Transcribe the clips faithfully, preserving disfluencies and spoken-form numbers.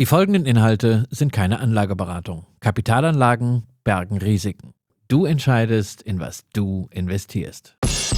Die folgenden Inhalte sind keine Anlageberatung. Kapitalanlagen bergen Risiken. Du entscheidest, in was du investierst.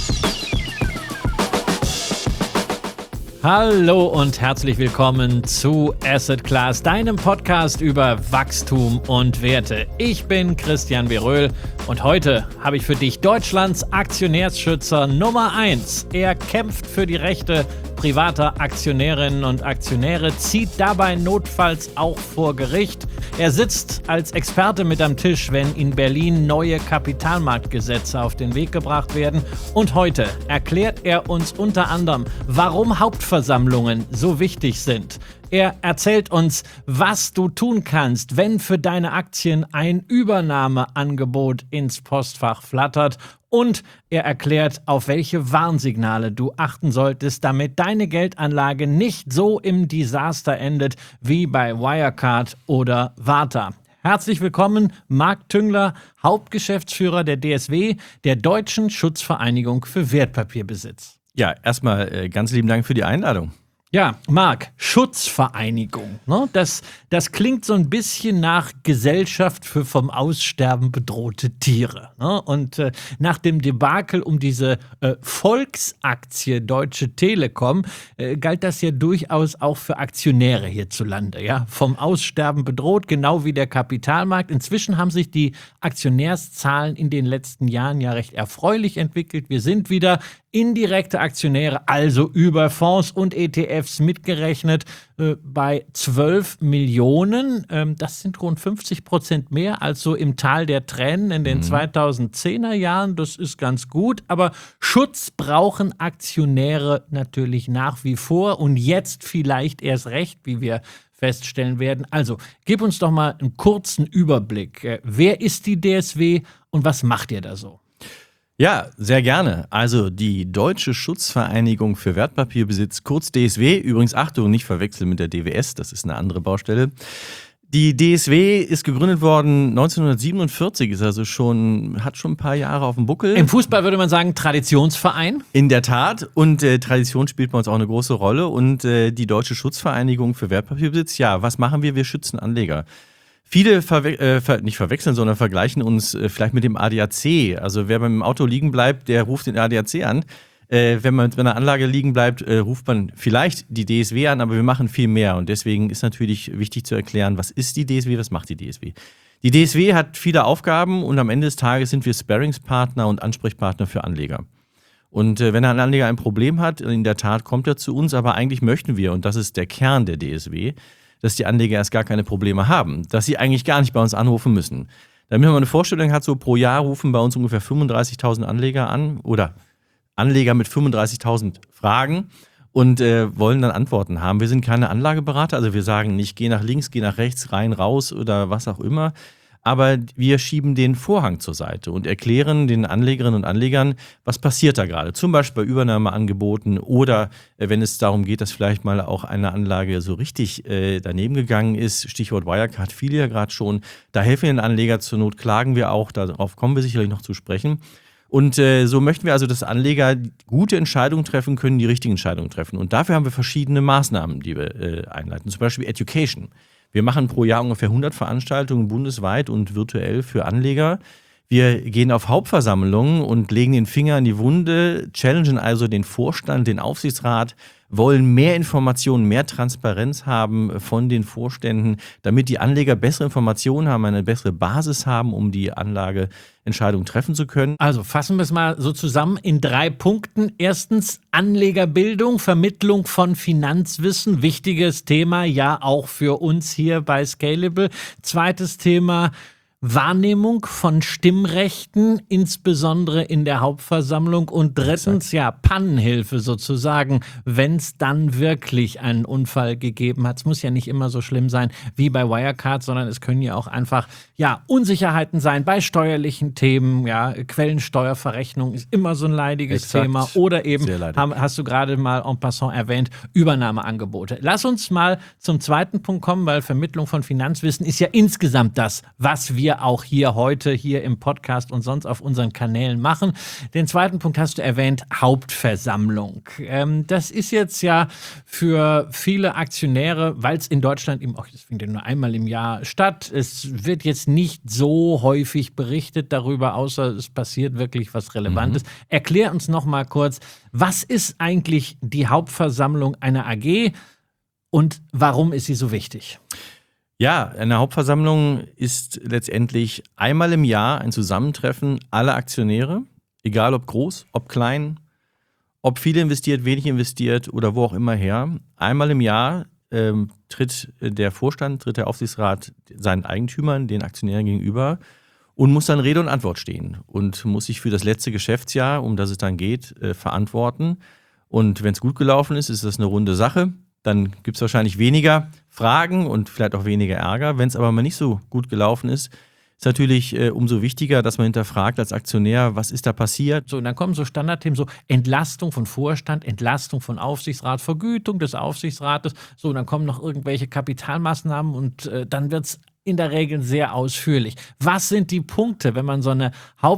Hallo und herzlich willkommen zu Asset Class, deinem Podcast über Wachstum und Werte. Ich bin Christian Beröhl und heute habe ich für dich Deutschlands Aktionärsschützer Nummer eins. Er kämpft für die Rechte privater Aktionärinnen und Aktionäre, zieht dabei notfalls auch vor Gericht. Er sitzt als Experte mit am Tisch, wenn in Berlin neue Kapitalmarktgesetze auf den Weg gebracht werden. Und heute erklärt er uns unter anderem, warum Hauptversammlungen so wichtig sind. Er erzählt uns, was du tun kannst, wenn für deine Aktien ein Übernahmeangebot ins Postfach flattert. Und er erklärt, auf welche Warnsignale du achten solltest, damit deine Geldanlage nicht so im Desaster endet wie bei Wirecard oder Warta. Herzlich willkommen, Marc Tüngler, Hauptgeschäftsführer der D S W, der Deutschen Schutzvereinigung für Wertpapierbesitz. Ja, erstmal äh, ganz lieben Dank für die Einladung. Ja, Marc, Schutzvereinigung, ne? Das, das klingt so ein bisschen nach Gesellschaft für vom Aussterben bedrohte Tiere. Ne? Und äh, nach dem Debakel um diese äh, Volksaktie Deutsche Telekom äh, galt das ja durchaus auch für Aktionäre hierzulande. Ja? Vom Aussterben bedroht, genau wie der Kapitalmarkt. Inzwischen haben sich die Aktionärszahlen in den letzten Jahren ja recht erfreulich entwickelt. Wir sind wieder indirekte Aktionäre, also über Fonds und E T Fs mitgerechnet, äh, bei zwölf Millionen. Ähm, das sind rund fünfzig Prozent mehr als so im Tal der Tränen in den mhm. zweitausendzehner Jahren. Das ist ganz gut, aber Schutz brauchen Aktionäre natürlich nach wie vor und jetzt vielleicht erst recht, wie wir feststellen werden. Also, gib uns doch mal einen kurzen Überblick. Äh, wer ist die D S W und was macht ihr da so? Ja, sehr gerne. Also die Deutsche Schutzvereinigung für Wertpapierbesitz, kurz D S W, übrigens Achtung, nicht verwechseln mit der D W S, das ist eine andere Baustelle. Die D S W ist gegründet worden neunzehnhundertsiebenundvierzig, ist also schon, hat schon ein paar Jahre auf dem Buckel. Im Fußball würde man sagen Traditionsverein. In der Tat, und äh, Tradition spielt bei uns auch eine große Rolle. Und äh, die Deutsche Schutzvereinigung für Wertpapierbesitz, ja, was machen wir? Wir schützen Anleger. Viele verwe- äh, ver- nicht verwechseln, sondern vergleichen uns äh, vielleicht mit dem A D A C. Also wer beim Auto liegen bleibt, der ruft den A D A C an. Äh, wenn man mit einer Anlage liegen bleibt, äh, ruft man vielleicht die D S W an, aber wir machen viel mehr. Und deswegen ist natürlich wichtig zu erklären, was ist die D S W, was macht die D S W. Die D S W hat viele Aufgaben und am Ende des Tages sind wir Sparringspartner und Ansprechpartner für Anleger. Und äh, wenn ein Anleger ein Problem hat, in der Tat kommt er zu uns, aber eigentlich möchten wir, und das ist der Kern der D S W, dass die Anleger erst gar keine Probleme haben, dass sie eigentlich gar nicht bei uns anrufen müssen. Damit man eine Vorstellung hat, so pro Jahr rufen bei uns ungefähr fünfunddreißigtausend Anleger an oder Anleger mit fünfunddreißigtausend Fragen und äh, wollen dann Antworten haben. Wir sind keine Anlageberater, also wir sagen nicht, geh nach links, geh nach rechts, rein, raus oder was auch immer. Aber wir schieben den Vorhang zur Seite und erklären den Anlegerinnen und Anlegern, was passiert da gerade. Zum Beispiel bei Übernahmeangeboten oder äh, wenn es darum geht, dass vielleicht mal auch eine Anlage so richtig äh, daneben gegangen ist. Stichwort Wirecard fiel ja gerade schon. Da helfen wir den Anleger, zur Not klagen wir auch. Darauf kommen wir sicherlich noch zu sprechen. Und äh, so möchten wir also, dass Anleger gute Entscheidungen treffen können, die richtigen Entscheidungen treffen. Und dafür haben wir verschiedene Maßnahmen, die wir äh, einleiten. Zum Beispiel Education. Wir machen pro Jahr ungefähr hundert Veranstaltungen bundesweit und virtuell für Anleger. Wir gehen auf Hauptversammlungen und legen den Finger in die Wunde, challengen also den Vorstand, den Aufsichtsrat, wollen mehr Informationen, mehr Transparenz haben von den Vorständen, damit die Anleger bessere Informationen haben, eine bessere Basis haben, um die Anlageentscheidung treffen zu können. Also fassen wir es mal so zusammen in drei Punkten. Erstens Anlegerbildung, Vermittlung von Finanzwissen, wichtiges Thema, ja auch für uns hier bei Scalable. Zweites Thema Wahrnehmung von Stimmrechten, insbesondere in der Hauptversammlung. Und drittens, ja, Pannenhilfe sozusagen, wenn es dann wirklich einen Unfall gegeben hat. Es muss ja nicht immer so schlimm sein wie bei Wirecard, sondern es können ja auch einfach, ja, Unsicherheiten sein bei steuerlichen Themen. Ja, Quellensteuerverrechnung ist immer so ein leidiges Exakt. Thema. Oder eben, haben, hast du gerade mal en passant erwähnt, Übernahmeangebote. Lass uns mal zum zweiten Punkt kommen, weil Vermittlung von Finanzwissen ist ja insgesamt das, was wir wir auch hier heute, hier im Podcast und sonst auf unseren Kanälen machen. Den zweiten Punkt hast du erwähnt, Hauptversammlung. Ähm, das ist jetzt ja für viele Aktionäre, weil es in Deutschland eben auch, das findet nur einmal im Jahr statt, es wird jetzt nicht so häufig berichtet darüber, außer es passiert wirklich was Relevantes. Mhm. Erklär uns noch mal kurz, was ist eigentlich die Hauptversammlung einer A G und warum ist sie so wichtig? Ja, eine Hauptversammlung ist letztendlich einmal im Jahr ein Zusammentreffen aller Aktionäre, egal ob groß, ob klein, ob viel investiert, wenig investiert oder wo auch immer her. Einmal im Jahr ähm, tritt der Vorstand, tritt der Aufsichtsrat seinen Eigentümern, den Aktionären gegenüber und muss dann Rede und Antwort stehen und muss sich für das letzte Geschäftsjahr, um das es dann geht, äh, verantworten. Und wenn es gut gelaufen ist, ist das eine runde Sache. Dann gibt es wahrscheinlich weniger Fragen und vielleicht auch weniger Ärger. Wenn es aber mal nicht so gut gelaufen ist, ist natürlich äh, umso wichtiger, dass man hinterfragt als Aktionär, was ist da passiert. So, und dann kommen so Standardthemen, so Entlastung von Vorstand, Entlastung von Aufsichtsrat, Vergütung des Aufsichtsrates. So, und dann kommen noch irgendwelche Kapitalmaßnahmen und äh, dann wird es in der Regel sehr ausführlich. Was sind die Punkte, wenn man so eine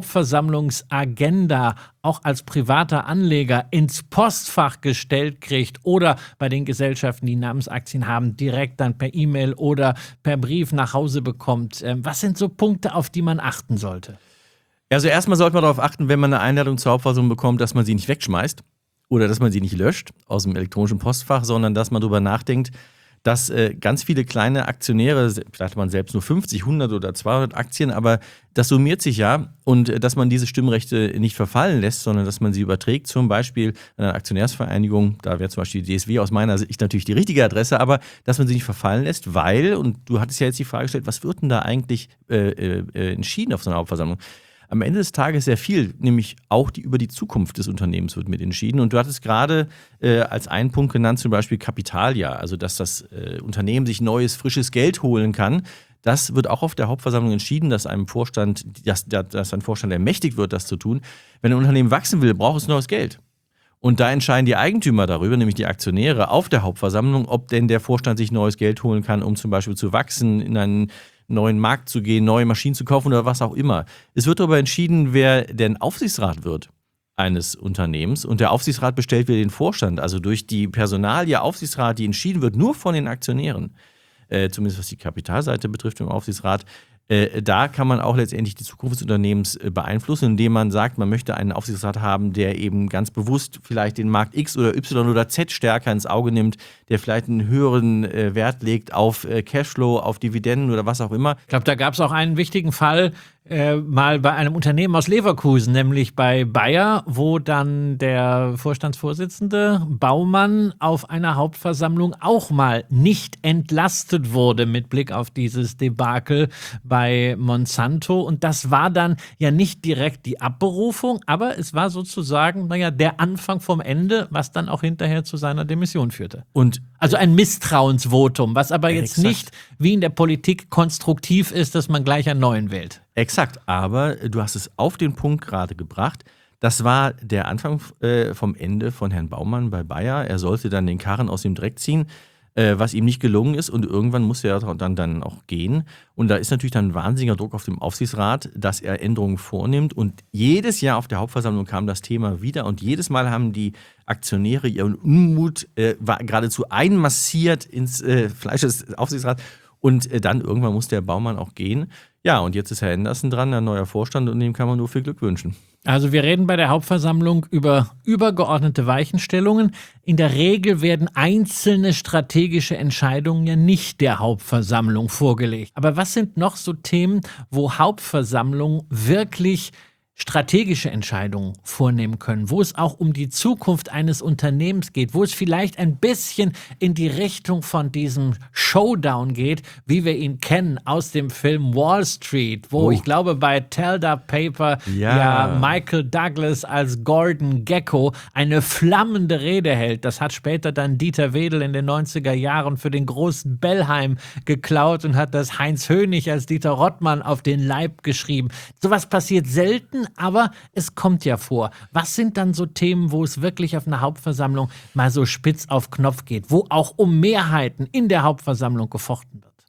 Hauptversammlungsagenda auch als privater Anleger ins Postfach gestellt kriegt oder bei den Gesellschaften, die Namensaktien haben, direkt dann per E-Mail oder per Brief nach Hause bekommt? Was sind so Punkte, auf die man achten sollte? Also erstmal sollte man darauf achten, wenn man eine Einladung zur Hauptversammlung bekommt, dass man sie nicht wegschmeißt oder dass man sie nicht löscht aus dem elektronischen Postfach, sondern dass man darüber nachdenkt, dass äh, ganz viele kleine Aktionäre, vielleicht hat man selbst nur fünfzig, hundert oder zweihundert Aktien, aber das summiert sich ja und äh, dass man diese Stimmrechte nicht verfallen lässt, sondern dass man sie überträgt, zum Beispiel an eine Aktionärsvereinigung, da wäre zum Beispiel die D S W aus meiner Sicht natürlich die richtige Adresse, aber dass man sie nicht verfallen lässt, weil, und du hattest ja jetzt die Frage gestellt, was wird denn da eigentlich äh, äh, entschieden auf so einer Hauptversammlung? Am Ende des Tages sehr viel, nämlich auch die, über die Zukunft des Unternehmens wird mit entschieden. Und du hattest gerade äh, als einen Punkt genannt, zum Beispiel Kapitaljahr, also dass das äh, Unternehmen sich neues, frisches Geld holen kann. Das wird auch auf der Hauptversammlung entschieden, dass einem Vorstand, dass, dass ein Vorstand ermächtigt wird, das zu tun. Wenn ein Unternehmen wachsen will, braucht es neues Geld. Und da entscheiden die Eigentümer darüber, nämlich die Aktionäre auf der Hauptversammlung, ob denn der Vorstand sich neues Geld holen kann, um zum Beispiel zu wachsen, in einen neuen Markt zu gehen, neue Maschinen zu kaufen oder was auch immer. Es wird darüber entschieden, wer denn Aufsichtsrat wird eines Unternehmens. Und der Aufsichtsrat bestellt wieder den Vorstand. Also durch die Personalie Aufsichtsrat, die entschieden wird, nur von den Aktionären, äh, zumindest was die Kapitalseite betrifft im Aufsichtsrat, äh, da kann man auch letztendlich die Zukunft des Unternehmens äh, beeinflussen, indem man sagt, man möchte einen Aufsichtsrat haben, der eben ganz bewusst vielleicht den Markt X oder Y oder Z stärker ins Auge nimmt, der vielleicht einen höheren äh, Wert legt auf äh, Cashflow, auf Dividenden oder was auch immer. Ich glaube, da gab es auch einen wichtigen Fall, äh, mal bei einem Unternehmen aus Leverkusen, nämlich bei Bayer, wo dann der Vorstandsvorsitzende Baumann auf einer Hauptversammlung auch mal nicht entlastet wurde mit Blick auf dieses Debakel bei Monsanto. Und das war dann ja nicht direkt die Abberufung, aber es war sozusagen, naja, der Anfang vom Ende, was dann auch hinterher zu seiner Demission führte. Und also ein Misstrauensvotum, was aber jetzt exakt. nicht wie in der Politik konstruktiv ist, dass man gleich einen neuen wählt. Exakt, aber du hast es auf den Punkt gerade gebracht. Das war der Anfang äh, vom Ende von Herrn Baumann bei Bayer. Er sollte dann den Karren aus dem Dreck ziehen, äh, was ihm nicht gelungen ist. Und irgendwann musste er dann, dann auch gehen. Und da ist natürlich dann ein wahnsinniger Druck auf dem Aufsichtsrat, dass er Änderungen vornimmt. Und jedes Jahr auf der Hauptversammlung kam das Thema wieder. Und jedes Mal haben die Aktionäre ihren Unmut äh, war geradezu einmassiert ins äh, Fleisch des Aufsichtsrats. Und äh, dann irgendwann muss der Baumann auch gehen. Ja, und jetzt ist Herr Henderson dran, ein neuer Vorstand, und dem kann man nur viel Glück wünschen. Also wir reden bei der Hauptversammlung über übergeordnete Weichenstellungen. In der Regel werden einzelne strategische Entscheidungen ja nicht der Hauptversammlung vorgelegt. Aber was sind noch so Themen, wo Hauptversammlungen wirklich strategische Entscheidungen vornehmen können, wo es auch um die Zukunft eines Unternehmens geht, wo es vielleicht ein bisschen in die Richtung von diesem Showdown geht, wie wir ihn kennen aus dem Film Wall Street, wo oh. ich glaube bei Tell That Paper ja. ja Michael Douglas als Gordon Gekko eine flammende Rede hält. Das hat später dann Dieter Wedel in den neunziger Jahren für den großen Bellheim geklaut und hat das Heinz Hönig als Dieter Rottmann auf den Leib geschrieben. Sowas passiert selten, aber es kommt ja vor. Was sind dann so Themen, wo es wirklich auf einer Hauptversammlung mal so spitz auf Knopf geht, wo auch um Mehrheiten in der Hauptversammlung gefochten wird?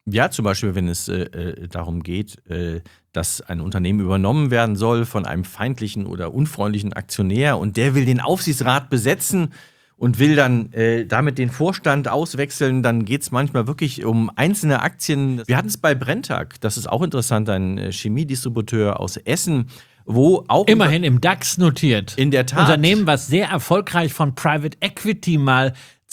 Ja, zum Beispiel, wenn es äh, darum geht, äh, dass ein Unternehmen übernommen werden soll von einem feindlichen oder unfreundlichen Aktionär und der will den Aufsichtsrat besetzen und will dann äh, damit den Vorstand auswechseln, dann geht es manchmal wirklich um einzelne Aktien. Wir hatten es bei Brenntag, das ist auch interessant, ein äh, Chemiedistributeur aus Essen, wo auch immerhin im DAX notiert. In der Tat. Unternehmen, was sehr erfolgreich von Private Equity mal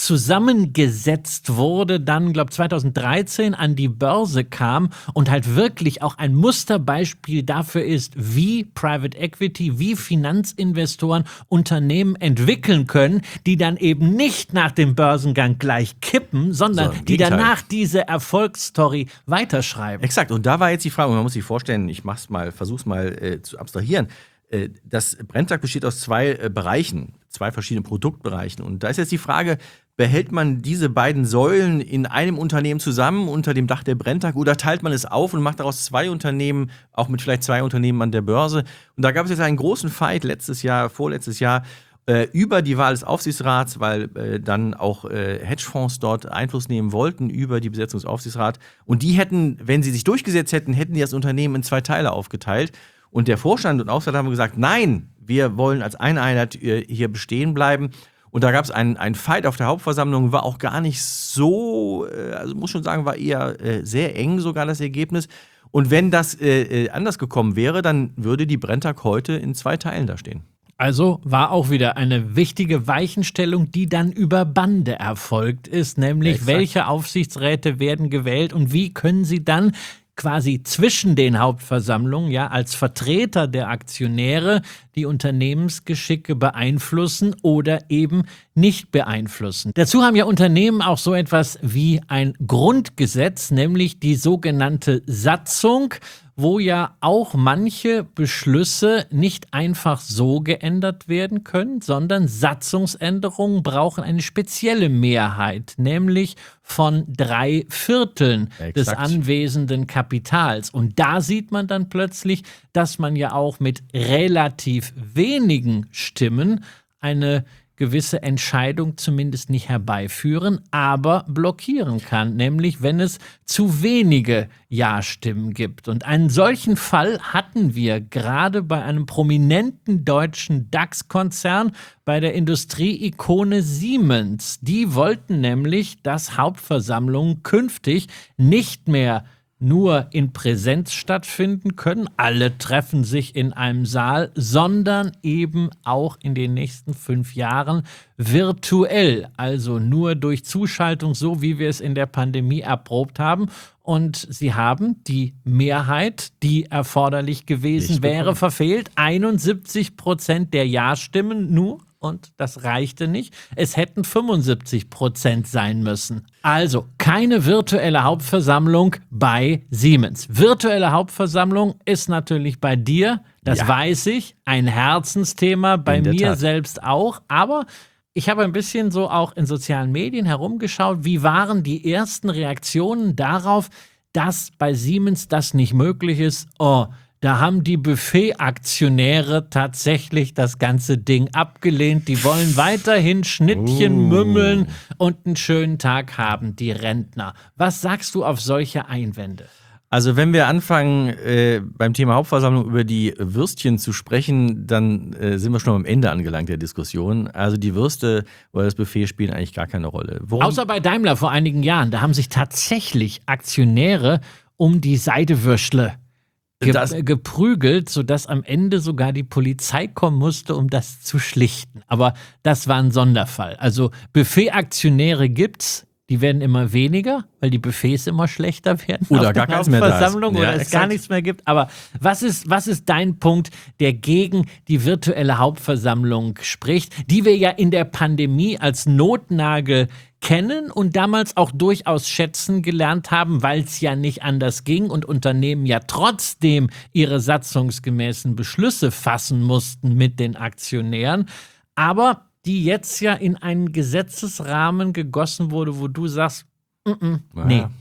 zusammengesetzt wurde, dann, glaube ich, zweitausenddreizehn an die Börse kam und halt wirklich auch ein Musterbeispiel dafür ist, wie Private Equity, wie Finanzinvestoren Unternehmen entwickeln können, die dann eben nicht nach dem Börsengang gleich kippen, sondern So, im die Gegenteil. danach diese Erfolgsstory weiterschreiben. Exakt, und da war jetzt die Frage, man muss sich vorstellen, ich mach's mal, versuch's mal äh, zu abstrahieren. Äh, das Brenntag besteht aus zwei äh, Bereichen, zwei verschiedenen Produktbereichen. Und da ist jetzt die Frage, behält man diese beiden Säulen in einem Unternehmen zusammen unter dem Dach der Brenntag oder teilt man es auf und macht daraus zwei Unternehmen, auch mit vielleicht zwei Unternehmen an der Börse? Und da gab es jetzt einen großen Fight letztes Jahr, vorletztes Jahr, äh, über die Wahl des Aufsichtsrats, weil äh, dann auch äh, Hedgefonds dort Einfluss nehmen wollten über die Besetzung des Aufsichtsrats. Und die hätten, wenn sie sich durchgesetzt hätten, hätten die das Unternehmen in zwei Teile aufgeteilt. Und der Vorstand und Aufsichtsrat haben gesagt, nein, wir wollen als eine Einheit äh, hier bestehen bleiben. Und da gab es einen, einen Fight auf der Hauptversammlung, war auch gar nicht so, äh, also muss schon sagen, war eher äh, sehr eng sogar das Ergebnis. Und wenn das äh, anders gekommen wäre, dann würde die Brenntag heute in zwei Teilen da stehen. Also war auch wieder eine wichtige Weichenstellung, die dann über Bande erfolgt ist, nämlich Exakt. welche Aufsichtsräte werden gewählt und wie können sie dann quasi zwischen den Hauptversammlungen, ja, als Vertreter der Aktionäre die Unternehmensgeschicke beeinflussen oder eben nicht beeinflussen. Dazu haben ja Unternehmen auch so etwas wie ein Grundgesetz, nämlich die sogenannte Satzung, wo ja auch manche Beschlüsse nicht einfach so geändert werden können, sondern Satzungsänderungen brauchen eine spezielle Mehrheit, nämlich von drei Vierteln Exakt. des anwesenden Kapitals. Und da sieht man dann plötzlich, dass man ja auch mit relativ wenigen Stimmen eine gewisse Entscheidung zumindest nicht herbeiführen, aber blockieren kann, nämlich wenn es zu wenige Ja-Stimmen gibt. Und einen solchen Fall hatten wir gerade bei einem prominenten deutschen DAX-Konzern, bei der Industrieikone Siemens. Die wollten nämlich, dass Hauptversammlungen künftig nicht mehr nur in Präsenz stattfinden können, alle treffen sich in einem Saal, sondern eben auch in den nächsten fünf Jahren virtuell, also nur durch Zuschaltung, so wie wir es in der Pandemie erprobt haben. Und sie haben die Mehrheit, die erforderlich gewesen Nicht wäre, bekommen. verfehlt. einundsiebzig Prozent der Ja-Stimmen nur. Und das reichte nicht. Es hätten fünfundsiebzig Prozent sein müssen. Also keine virtuelle Hauptversammlung bei Siemens. Virtuelle Hauptversammlung ist natürlich bei dir, das Ja. weiß ich, ein Herzensthema, bei In der mir Tat. selbst auch. Aber ich habe ein bisschen so auch in sozialen Medien herumgeschaut. Wie waren die ersten Reaktionen darauf, dass bei Siemens das nicht möglich ist? Oh, da haben die Buffet-Aktionäre tatsächlich das ganze Ding abgelehnt. Die wollen weiterhin Schnittchen Uh. mümmeln und einen schönen Tag haben, die Rentner. Was sagst du auf solche Einwände? Also wenn wir anfangen, äh, beim Thema Hauptversammlung über die Würstchen zu sprechen, dann äh, sind wir schon am Ende angelangt der Diskussion. Also die Würste oder das Buffet spielen eigentlich gar keine Rolle. Worum? Außer bei Daimler vor einigen Jahren. Da haben sich tatsächlich Aktionäre um die Seidewürstle ge Das- geprügelt, sodass am Ende sogar die Polizei kommen musste, um das zu schlichten. Aber das war ein Sonderfall. Also Buffet-Aktionäre gibt's. Die werden immer weniger, weil die Buffets immer schlechter werden. Oder auf gar der keins mehr da ist. Hauptversammlung Ja, oder es exakt. gar nichts mehr gibt. Aber was ist, was ist dein Punkt, der gegen die virtuelle Hauptversammlung spricht, die wir ja in der Pandemie als Notnagel kennen und damals auch durchaus schätzen gelernt haben, weil es ja nicht anders ging und Unternehmen ja trotzdem ihre satzungsgemäßen Beschlüsse fassen mussten mit den Aktionären. Aber die jetzt ja in einen Gesetzesrahmen gegossen wurde, wo du sagst, mm -mm, nee. Ja.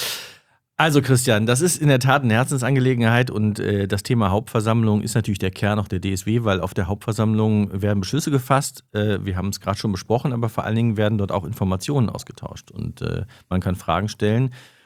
Also Christian, das ist in der Tat eine Herzensangelegenheit und äh, das Thema Hauptversammlung ist natürlich der Kern auch der D S W, weil auf der Hauptversammlung werden Beschlüsse gefasst. Äh, wir haben es gerade schon besprochen, aber vor allen Dingen werden dort auch Informationen ausgetauscht und äh, man kann Fragen stellen.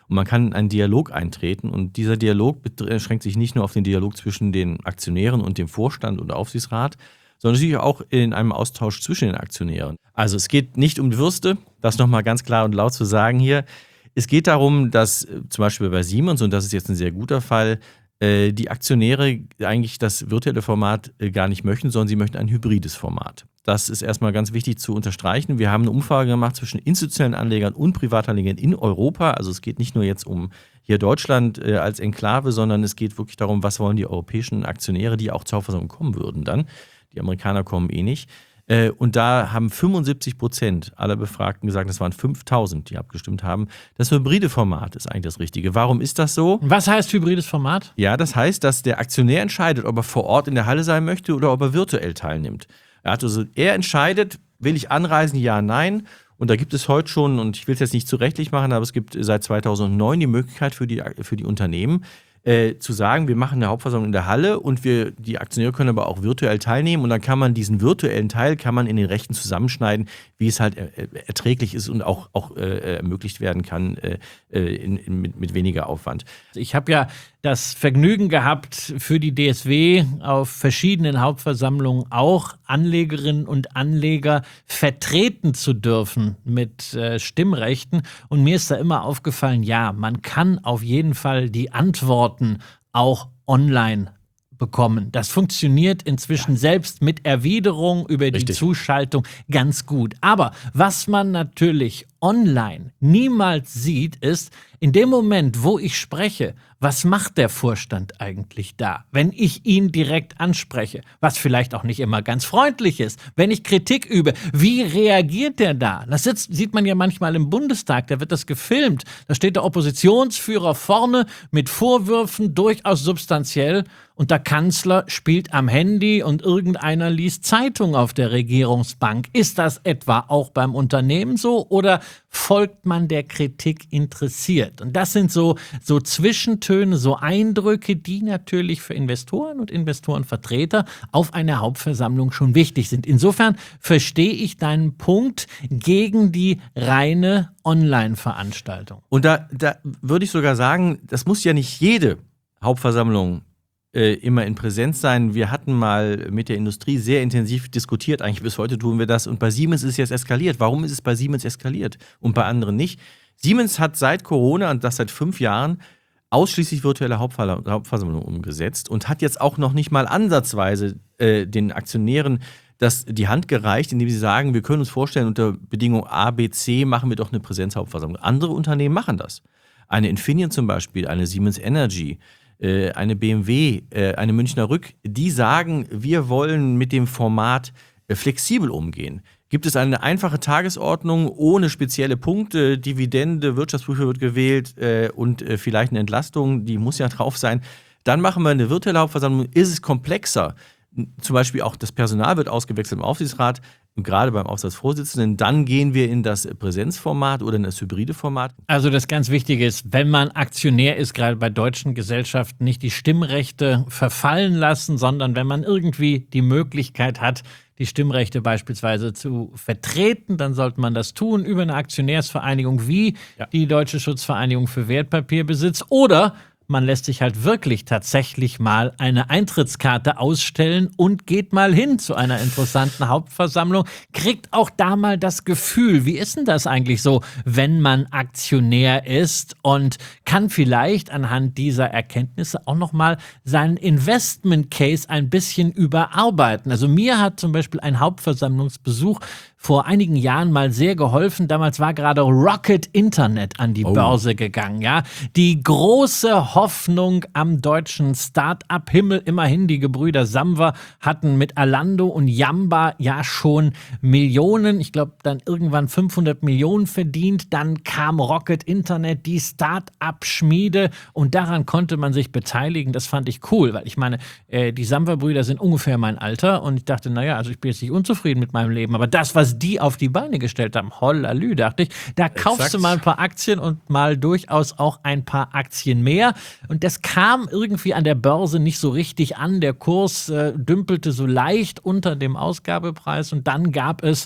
und man kann in einen Dialog eintreten. Und dieser Dialog beschränkt sich nicht nur auf den Dialog zwischen den Aktionären und dem Vorstand und Aufsichtsrat, sondern natürlich auch in einem Austausch zwischen den Aktionären. Also es geht nicht um die Würste, das nochmal ganz klar und laut zu sagen hier. Es geht darum, dass äh, zum Beispiel bei Siemens, und das ist jetzt ein sehr guter Fall, äh, die Aktionäre eigentlich das virtuelle Format äh, gar nicht möchten, sondern sie möchten ein hybrides Format. Das ist erstmal ganz wichtig zu unterstreichen. Wir haben eine Umfrage gemacht zwischen institutionellen Anlegern und Privatanlegern in Europa. Also es geht nicht nur jetzt um hier Deutschland äh, als Enklave, sondern es geht wirklich darum, was wollen die europäischen Aktionäre, die auch zur Hauptversammlung kommen würden dann. Die Amerikaner kommen eh nicht. Äh, und da haben fünfundsiebzig Prozent aller Befragten gesagt, das waren fünftausend, die abgestimmt haben, das hybride Format ist eigentlich das Richtige. Warum ist das so? Was heißt hybrides Format? Ja, das heißt, dass der Aktionär entscheidet, ob er vor Ort in der Halle sein möchte oder ob er virtuell teilnimmt. Er, hat also, er entscheidet, will ich anreisen, ja, nein. Und da gibt es heute schon, und ich will es jetzt nicht zu rechtlich machen, aber es gibt seit zweitausendneun die Möglichkeit für die, für die Unternehmen, Äh, zu sagen, wir machen eine Hauptversammlung in der Halle und wir, die Aktionäre können aber auch virtuell teilnehmen und dann kann man diesen virtuellen Teil kann man in den Rechten zusammenschneiden, wie es halt er, erträglich ist und auch, auch äh, ermöglicht werden kann äh, in, in, mit, mit weniger Aufwand. Ich habe ja das Vergnügen gehabt, für die D S W auf verschiedenen Hauptversammlungen auch Anlegerinnen und Anleger vertreten zu dürfen mit äh, Stimmrechten. Und mir ist da immer aufgefallen, ja, man kann auf jeden Fall die Antworten auch online bekommen. Das funktioniert inzwischen selbst mit Erwiderung über die Richtig. Zuschaltung ganz gut. Aber was man natürlich online niemals sieht, ist, in dem Moment, wo ich spreche, was macht der Vorstand eigentlich da? Wenn ich ihn direkt anspreche, was vielleicht auch nicht immer ganz freundlich ist, wenn ich Kritik übe, wie reagiert der da? Das sitzt, sieht man ja manchmal im Bundestag, da wird das gefilmt. Da steht der Oppositionsführer vorne mit Vorwürfen, durchaus substanziell, und der Kanzler spielt am Handy und irgendeiner liest Zeitung auf der Regierungsbank. Ist das etwa auch beim Unternehmen so oder folgt man der Kritik interessiert? Und das sind so, so Zwischentöne, so Eindrücke, die natürlich für Investoren und Investorenvertreter auf einer Hauptversammlung schon wichtig sind. Insofern verstehe ich deinen Punkt gegen die reine Online-Veranstaltung. Und da, da würde ich sogar sagen, das muss ja nicht jede Hauptversammlung äh, immer in Präsenz sein. Wir hatten mal mit der Industrie sehr intensiv diskutiert, eigentlich bis heute tun wir das, und bei Siemens ist es jetzt eskaliert. Warum ist es bei Siemens eskaliert und bei anderen nicht? Siemens hat seit Corona, und das seit fünf Jahren, ausschließlich virtuelle Hauptver- Hauptversammlungen umgesetzt und hat jetzt auch noch nicht mal ansatzweise äh, den Aktionären das die Hand gereicht, indem sie sagen, wir können uns vorstellen, unter Bedingung A, B, C machen wir doch eine Präsenzhauptversammlung. Andere Unternehmen machen das. Eine Infineon zum Beispiel, eine Siemens Energy, äh, eine B M W, äh, eine Münchner Rück, die sagen, wir wollen mit dem Format äh, flexibel umgehen. Gibt es eine einfache Tagesordnung ohne spezielle Punkte, Dividende, Wirtschaftsprüfer wird gewählt äh, und äh, vielleicht eine Entlastung, die muss ja drauf sein, dann machen wir eine virtuelle Hauptversammlung, ist es komplexer. Zum Beispiel auch das Personal wird ausgewechselt im Aufsichtsrat, gerade beim Aufsichtsvorsitzenden. Dann gehen wir in das Präsenzformat oder in das hybride Format. Also das ganz Wichtige ist, wenn man Aktionär ist, gerade bei deutschen Gesellschaften, nicht die Stimmrechte verfallen lassen, sondern wenn man irgendwie die Möglichkeit hat, die Stimmrechte beispielsweise zu vertreten, dann sollte man das tun über eine Aktionärsvereinigung wie ja. die Deutsche Schutzvereinigung für Wertpapierbesitz, oder man lässt sich halt wirklich tatsächlich mal eine Eintrittskarte ausstellen und geht mal hin zu einer interessanten Hauptversammlung, kriegt auch da mal das Gefühl, wie ist denn das eigentlich so, wenn man Aktionär ist, und kann vielleicht anhand dieser Erkenntnisse auch noch mal seinen Investment Case ein bisschen überarbeiten. Also mir hat zum Beispiel ein Hauptversammlungsbesuch vor einigen Jahren mal sehr geholfen. Damals war gerade Rocket Internet an die oh. Börse gegangen. Ja? Die große Hoffnung am deutschen Start-up-Himmel. Immerhin, die Gebrüder Samwer hatten mit Alando und Yamba ja schon Millionen, ich glaube dann irgendwann fünfhundert Millionen verdient. Dann kam Rocket Internet, die Start-up-Schmiede, und daran konnte man sich beteiligen. Das fand ich cool, weil ich meine, äh, die Samwer-Brüder sind ungefähr mein Alter, und ich dachte, naja, also ich bin jetzt nicht unzufrieden mit meinem Leben, aber das, was die auf die Beine gestellt haben, hollalü, dachte ich, da kaufst Exakt. du mal ein paar Aktien und mal durchaus auch ein paar Aktien mehr. Und das kam irgendwie an der Börse nicht so richtig an. Der Kurs äh, dümpelte so leicht unter dem Ausgabepreis, und dann gab es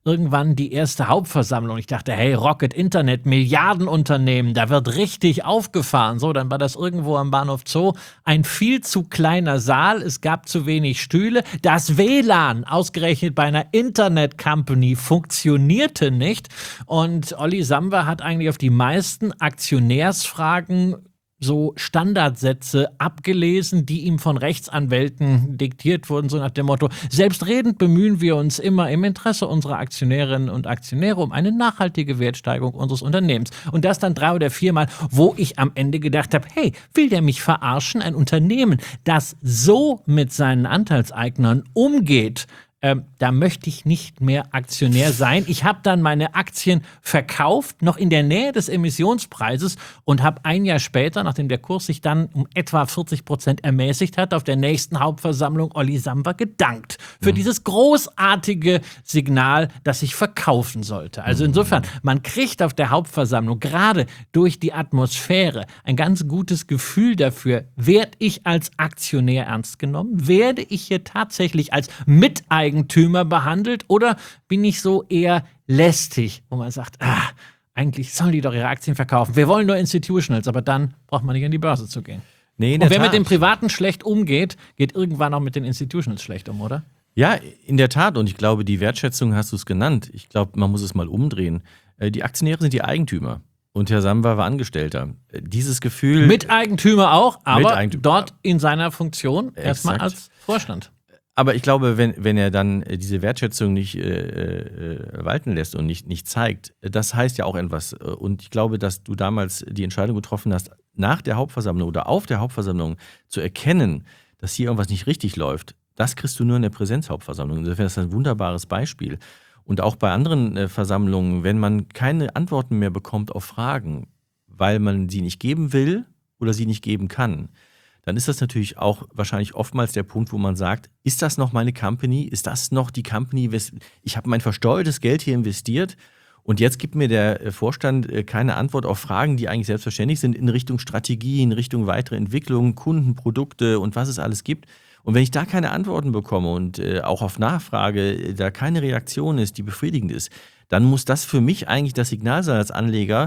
irgendwann die erste Hauptversammlung. Ich dachte, hey, Rocket Internet, Milliardenunternehmen, da wird richtig aufgefahren. So, dann war das irgendwo am Bahnhof Zoo ein viel zu kleiner Saal. Es gab zu wenig Stühle. Das W L A N, ausgerechnet bei einer Internet-Company, funktionierte nicht. Und Olli Samba hat eigentlich auf die meisten Aktionärsfragen so Standardsätze abgelesen, die ihm von Rechtsanwälten diktiert wurden, so nach dem Motto: Selbstredend bemühen wir uns immer im Interesse unserer Aktionärinnen und Aktionäre um eine nachhaltige Wertsteigerung unseres Unternehmens. Und das dann drei oder viermal, wo ich am Ende gedacht habe, hey, will der mich verarschen? Ein Unternehmen, das so mit seinen Anteilseignern umgeht, Ähm, da möchte ich nicht mehr Aktionär sein. Ich habe dann meine Aktien verkauft, noch in der Nähe des Emissionspreises, und habe ein Jahr später, nachdem der Kurs sich dann um etwa vierzig Prozent ermäßigt hat, auf der nächsten Hauptversammlung Olli Samba gedankt für mhm. dieses großartige Signal, das ich verkaufen sollte. Also insofern, man kriegt auf der Hauptversammlung gerade durch die Atmosphäre ein ganz gutes Gefühl dafür, werde ich als Aktionär ernst genommen? Werde ich hier tatsächlich als Miteigentümer behandelt, oder bin ich so eher lästig, wo man sagt, ah, eigentlich sollen die doch ihre Aktien verkaufen. Wir wollen nur Institutionals, aber dann braucht man nicht an die Börse zu gehen. Nee, in der Und wer Tat. mit dem Privaten schlecht umgeht, geht irgendwann auch mit den Institutionals schlecht um, oder? Ja, in der Tat. Und ich glaube, die Wertschätzung hast du es genannt. Ich glaube, man muss es mal umdrehen. Die Aktionäre sind die Eigentümer. Und Herr Samba war Angestellter. Dieses Gefühl. Miteigentümer auch, aber Miteigentümer. dort in seiner Funktion erstmal als Vorstand. Aber ich glaube, wenn, wenn er dann diese Wertschätzung nicht äh, äh, walten lässt und nicht, nicht zeigt, das heißt ja auch etwas. Und ich glaube, dass du damals die Entscheidung getroffen hast, nach der Hauptversammlung oder auf der Hauptversammlung zu erkennen, dass hier irgendwas nicht richtig läuft, das kriegst du nur in der Präsenzhauptversammlung. Insofern ist das ein wunderbares Beispiel. Und auch bei anderen äh, Versammlungen, wenn man keine Antworten mehr bekommt auf Fragen, weil man sie nicht geben will oder sie nicht geben kann, dann ist das natürlich auch wahrscheinlich oftmals der Punkt, wo man sagt, ist das noch meine Company? Ist das noch die Company? Ich habe mein versteuertes Geld hier investiert und jetzt gibt mir der Vorstand keine Antwort auf Fragen, die eigentlich selbstverständlich sind, in Richtung Strategie, in Richtung weitere Entwicklung, Kunden, Produkte und was es alles gibt. Und wenn ich da keine Antworten bekomme und auch auf Nachfrage da keine Reaktion ist, die befriedigend ist, dann muss das für mich eigentlich das Signal sein als Anleger: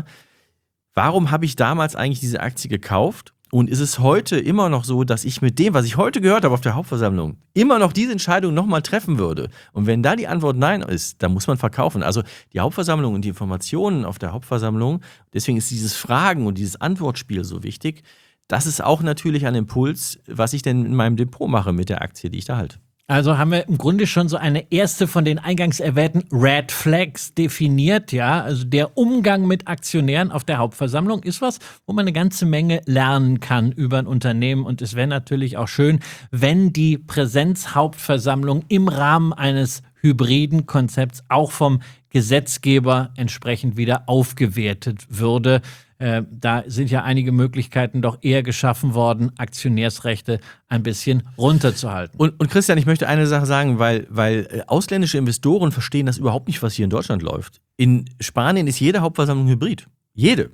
Warum habe ich damals eigentlich diese Aktie gekauft? Und ist es heute immer noch so, dass ich mit dem, was ich heute gehört habe auf der Hauptversammlung, immer noch diese Entscheidung nochmal treffen würde? Und wenn da die Antwort nein ist, dann muss man verkaufen. Also die Hauptversammlung und die Informationen auf der Hauptversammlung, deswegen ist dieses Fragen- und dieses Antwortspiel so wichtig. Das ist auch natürlich ein Impuls, was ich denn in meinem Depot mache mit der Aktie, die ich da halte. Also haben wir im Grunde schon so eine erste von den eingangs erwähnten Red Flags definiert, ja. Also der Umgang mit Aktionären auf der Hauptversammlung ist was, wo man eine ganze Menge lernen kann über ein Unternehmen. Und es wäre natürlich auch schön, wenn die Präsenzhauptversammlung im Rahmen eines hybriden Konzepts auch vom Gesetzgeber entsprechend wieder aufgewertet würde. Äh, da sind ja einige Möglichkeiten doch eher geschaffen worden, Aktionärsrechte ein bisschen runterzuhalten. Und, und Christian, ich möchte eine Sache sagen, weil, weil ausländische Investoren verstehen das überhaupt nicht, was hier in Deutschland läuft. In Spanien ist jede Hauptversammlung hybrid. Jede.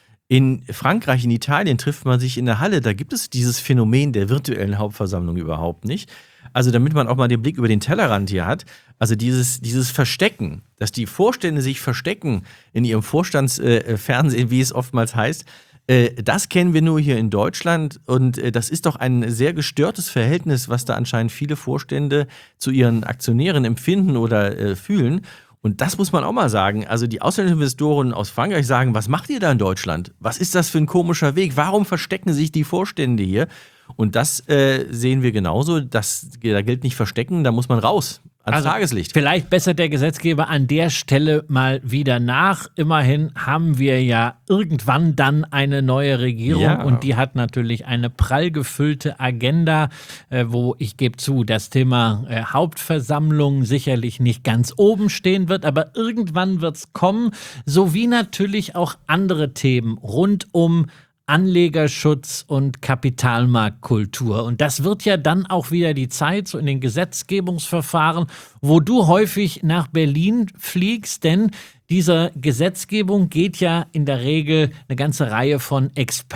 In Frankreich, in Italien trifft man sich in der Halle. Da gibt es dieses Phänomen der virtuellen Hauptversammlung überhaupt nicht. Also damit man auch mal den Blick über den Tellerrand hier hat, also dieses, dieses Verstecken, dass die Vorstände sich verstecken in ihrem Vorstandsfernsehen, äh, wie es oftmals heißt, äh, das kennen wir nur hier in Deutschland. Und äh, das ist doch ein sehr gestörtes Verhältnis, was da anscheinend viele Vorstände zu ihren Aktionären empfinden oder äh, fühlen. Und das muss man auch mal sagen. Also die ausländischen Investoren aus Frankreich sagen, was macht ihr da in Deutschland? Was ist das für ein komischer Weg? Warum verstecken sich die Vorstände hier? Und das äh, sehen wir genauso. Das, da gilt nicht verstecken, da muss man raus ans also Tageslicht. Vielleicht bessert der Gesetzgeber an der Stelle mal wieder nach. Immerhin haben wir ja irgendwann dann eine neue Regierung, ja. Und die hat natürlich eine prall gefüllte Agenda, äh, wo ich gebe zu, das Thema äh, Hauptversammlung sicherlich nicht ganz oben stehen wird, aber irgendwann wird es kommen, sowie natürlich auch andere Themen rund um Anlegerschutz und Kapitalmarktkultur. Und das wird ja dann auch wieder die Zeit, so in den Gesetzgebungsverfahren, wo du häufig nach Berlin fliegst, denn Dieser Gesetzgebung geht ja in der Regel eine ganze Reihe von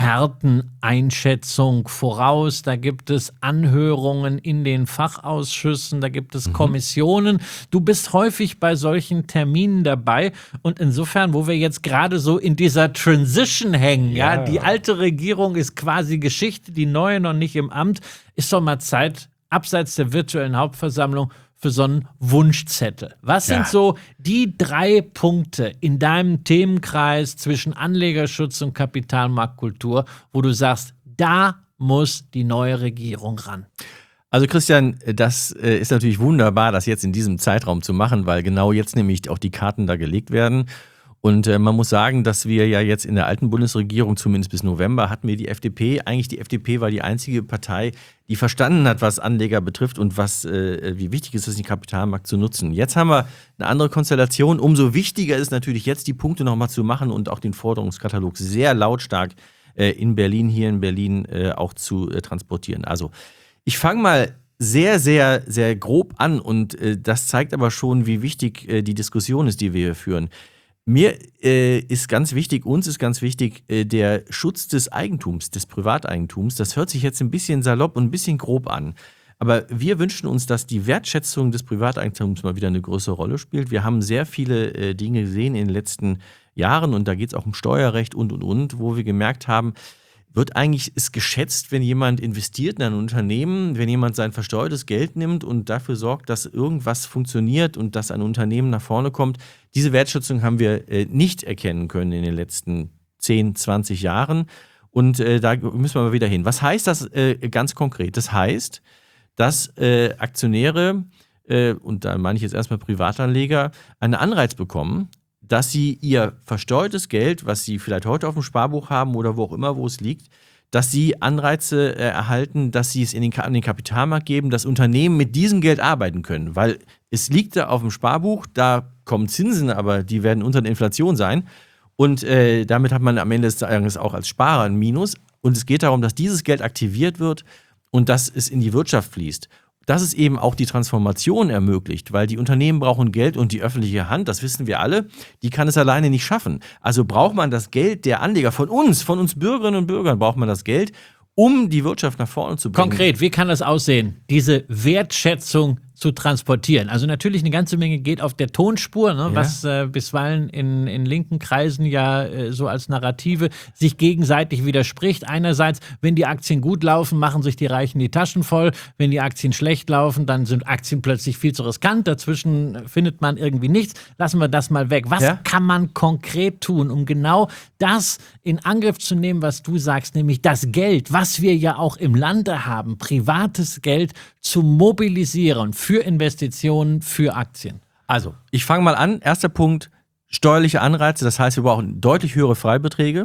Experteneinschätzung voraus. Da gibt es Anhörungen in den Fachausschüssen, da gibt es mhm. Kommissionen. Du bist häufig bei solchen Terminen dabei und insofern, wo wir jetzt gerade so in dieser Transition hängen, ja, ja die alte Regierung ist quasi Geschichte, die neue noch nicht im Amt, ist doch mal Zeit, abseits der virtuellen Hauptversammlung, für so einen Wunschzettel. Was ja. sind so die drei Punkte in deinem Themenkreis zwischen Anlegerschutz und Kapitalmarktkultur, wo du sagst, da muss die neue Regierung ran? Also Christian, das ist natürlich wunderbar, das jetzt in diesem Zeitraum zu machen, weil genau jetzt nämlich auch die Karten da gelegt werden. Und äh, man muss sagen, dass wir ja jetzt in der alten Bundesregierung, zumindest bis November, hatten wir die F D P. Eigentlich die F D P war die einzige Partei, die verstanden hat, was Anleger betrifft und was, äh, wie wichtig ist es, den Kapitalmarkt zu nutzen. Jetzt haben wir eine andere Konstellation. Umso wichtiger ist natürlich jetzt, die Punkte nochmal zu machen und auch den Forderungskatalog sehr lautstark äh, in Berlin, hier in Berlin äh, auch zu äh, transportieren. Also ich fange mal sehr, sehr, sehr grob an und äh, das zeigt aber schon, wie wichtig äh, die Diskussion ist, die wir hier führen. Mir äh, ist ganz wichtig, uns ist ganz wichtig, äh, der Schutz des Eigentums, des Privateigentums. Das hört sich jetzt ein bisschen salopp und ein bisschen grob an. Aber wir wünschen uns, dass die Wertschätzung des Privateigentums mal wieder eine größere Rolle spielt. Wir haben sehr viele äh, Dinge gesehen in den letzten Jahren und da geht es auch um Steuerrecht und, und, und, wo wir gemerkt haben, wird eigentlich ist geschätzt, wenn jemand investiert in ein Unternehmen, wenn jemand sein versteuertes Geld nimmt und dafür sorgt, dass irgendwas funktioniert und dass ein Unternehmen nach vorne kommt. Diese Wertschätzung haben wir äh, nicht erkennen können in den letzten zehn, zwanzig Jahren. Und äh, da müssen wir mal wieder hin. Was heißt das äh, ganz konkret? Das heißt, dass äh, Aktionäre, äh, und da meine ich jetzt erstmal Privatanleger, einen Anreiz bekommen, dass sie ihr versteuertes Geld, was sie vielleicht heute auf dem Sparbuch haben oder wo auch immer, wo es liegt, dass sie Anreize äh, erhalten, dass sie es in den, an den Kapitalmarkt geben, dass Unternehmen mit diesem Geld arbeiten können. Weil es liegt da auf dem Sparbuch, da kommen Zinsen, aber die werden unter der Inflation sein. Und äh, damit hat man am Ende des Tages auch als Sparer ein Minus. Und es geht darum, dass dieses Geld aktiviert wird und dass es in die Wirtschaft fließt. Dass es eben auch die Transformation ermöglicht, weil die Unternehmen brauchen Geld und die öffentliche Hand, das wissen wir alle, die kann es alleine nicht schaffen. Also braucht man das Geld der Anleger, von uns, von uns Bürgerinnen und Bürgern braucht man das Geld, um die Wirtschaft nach vorne zu bringen. Konkret, wie kann das aussehen, diese Wertschätzung zu transportieren? Also natürlich eine ganze Menge geht auf der Tonspur, ne, ja. was äh, bisweilen in, in linken Kreisen ja äh, so als Narrative sich gegenseitig widerspricht. Einerseits, wenn die Aktien gut laufen, machen sich die Reichen die Taschen voll. Wenn die Aktien schlecht laufen, dann sind Aktien plötzlich viel zu riskant. Dazwischen findet man irgendwie nichts. Lassen wir das mal weg. Was ja? kann man konkret tun, um genau das in Angriff zu nehmen, was du sagst, nämlich das Geld, was wir ja auch im Lande haben, privates Geld zu mobilisieren für Investitionen, für Aktien? Also, ich fange mal an. Erster Punkt, steuerliche Anreize. Das heißt, wir brauchen deutlich höhere Freibeträge.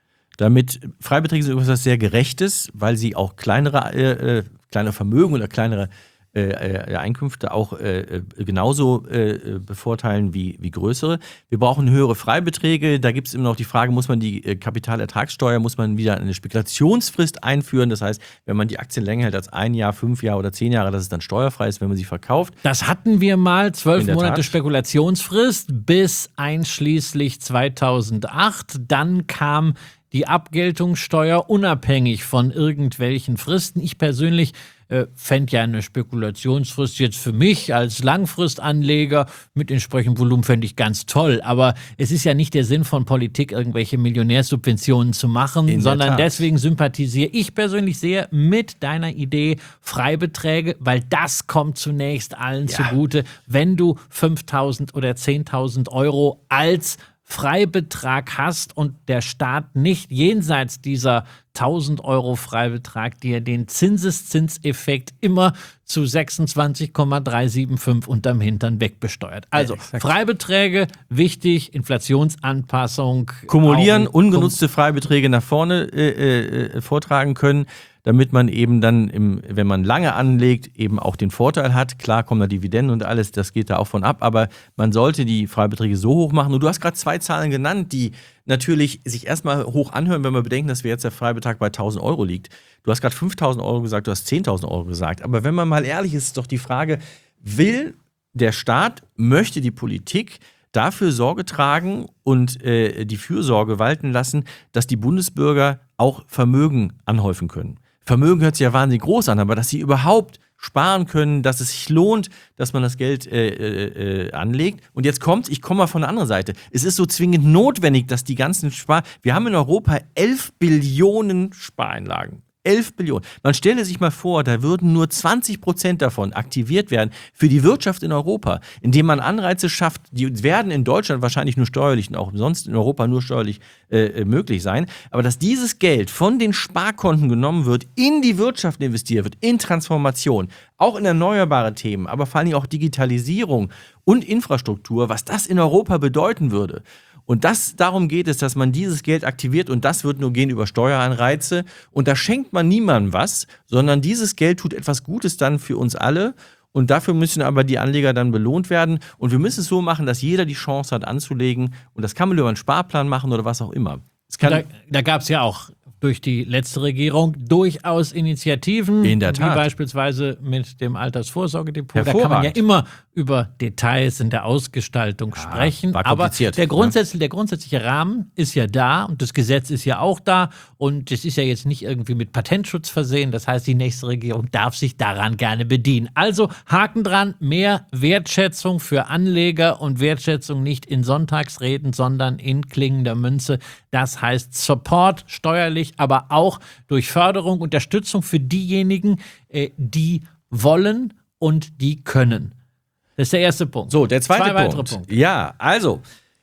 Damit Freibeträge sind etwas sehr Gerechtes, weil sie auch kleinere, äh, kleinere Vermögen oder kleinere äh, Einkünfte auch äh, genauso äh, bevorteilen wie, wie größere. Wir brauchen höhere Freibeträge. Da gibt es immer noch die Frage, muss man die äh, Kapitalertragssteuer, muss man wieder eine Spekulationsfrist einführen? Das heißt, wenn man die Aktien länger hält als ein Jahr, fünf Jahre oder zehn Jahre, dass es dann steuerfrei ist, wenn man sie verkauft. Das hatten wir mal, zwölf Monate Tat. Spekulationsfrist bis einschließlich zweitausendacht. Dann kam die Abgeltungssteuer unabhängig von irgendwelchen Fristen. Ich persönlich äh, fände ja eine Spekulationsfrist jetzt für mich als Langfristanleger mit entsprechendem Volumen fände ich ganz toll. Aber es ist ja nicht der Sinn von Politik, irgendwelche Millionärsubventionen zu machen, sondern deswegen sympathisiere ich persönlich sehr mit deiner Idee Freibeträge, weil das kommt zunächst allen ja. zugute, wenn du fünftausend oder zehntausend Euro als Freibetrag hast und der Staat nicht jenseits dieser tausend Euro Freibetrag dir den Zinseszinseffekt immer zu sechsundzwanzig Komma dreihundertfünfundsiebzig unterm Hintern wegbesteuert. Also ja, Freibeträge, wichtig, Inflationsanpassung. Kumulieren, ungenutzte Freibeträge nach vorne äh, äh, vortragen können, damit man eben dann, im, wenn man lange anlegt, eben auch den Vorteil hat. Klar kommen da Dividenden und alles, das geht da auch von ab, aber man sollte die Freibeträge so hoch machen. Und du hast gerade zwei Zahlen genannt, die natürlich sich erstmal hoch anhören, wenn wir bedenken, dass wir jetzt der Freibetrag bei tausend Euro liegt. Du hast gerade fünftausend Euro gesagt, du hast zehntausend Euro gesagt. Aber wenn man mal ehrlich ist, ist doch die Frage, will der Staat, möchte die Politik, dafür Sorge tragen und äh, die Fürsorge walten lassen, dass die Bundesbürger auch Vermögen anhäufen können. Vermögen hört sich ja wahnsinnig groß an, aber dass sie überhaupt sparen können, dass es sich lohnt, dass man das Geld äh, äh, anlegt. Und jetzt kommt, ich komme mal von der anderen Seite, es ist so zwingend notwendig, dass die ganzen Spar... Wir haben in Europa elf Billionen Spareinlagen. elf Billionen. Man stelle sich mal vor, da würden nur zwanzig Prozent davon aktiviert werden für die Wirtschaft in Europa, indem man Anreize schafft, die werden in Deutschland wahrscheinlich nur steuerlich und auch sonst in Europa nur steuerlich äh, möglich sein, aber dass dieses Geld von den Sparkonten genommen wird, in die Wirtschaft investiert wird, in Transformation, auch in erneuerbare Themen, aber vor allem auch Digitalisierung und Infrastruktur, was das in Europa bedeuten würde. Und das, darum geht es, dass man dieses Geld aktiviert und das wird nur gehen über Steueranreize. Und da schenkt man niemandem was, sondern dieses Geld tut etwas Gutes dann für uns alle. Und dafür müssen aber die Anleger dann belohnt werden. Und wir müssen es so machen, dass jeder die Chance hat anzulegen. Und das kann man über einen Sparplan machen oder was auch immer. Es kann da da gab es ja auch durch die letzte Regierung durchaus Initiativen, in der Tat, wie beispielsweise mit dem Altersvorsorgedepot. Da kann man ja immer über Details in der Ausgestaltung ja, sprechen. Aber der, Grundsätz, der grundsätzliche Rahmen ist ja da und das Gesetz ist ja auch da und es ist ja jetzt nicht irgendwie mit Patentschutz versehen. Das heißt, die nächste Regierung darf sich daran gerne bedienen. Also Haken dran, mehr Wertschätzung für Anleger und Wertschätzung nicht in Sonntagsreden, sondern in klingender Münze. Das heißt Support steuerlich, aber auch durch Förderung, Unterstützung für diejenigen, äh, die wollen und die können. Das ist der erste Punkt. So, der zweite Zwei Punkt. weitere Punkte. Ja, also,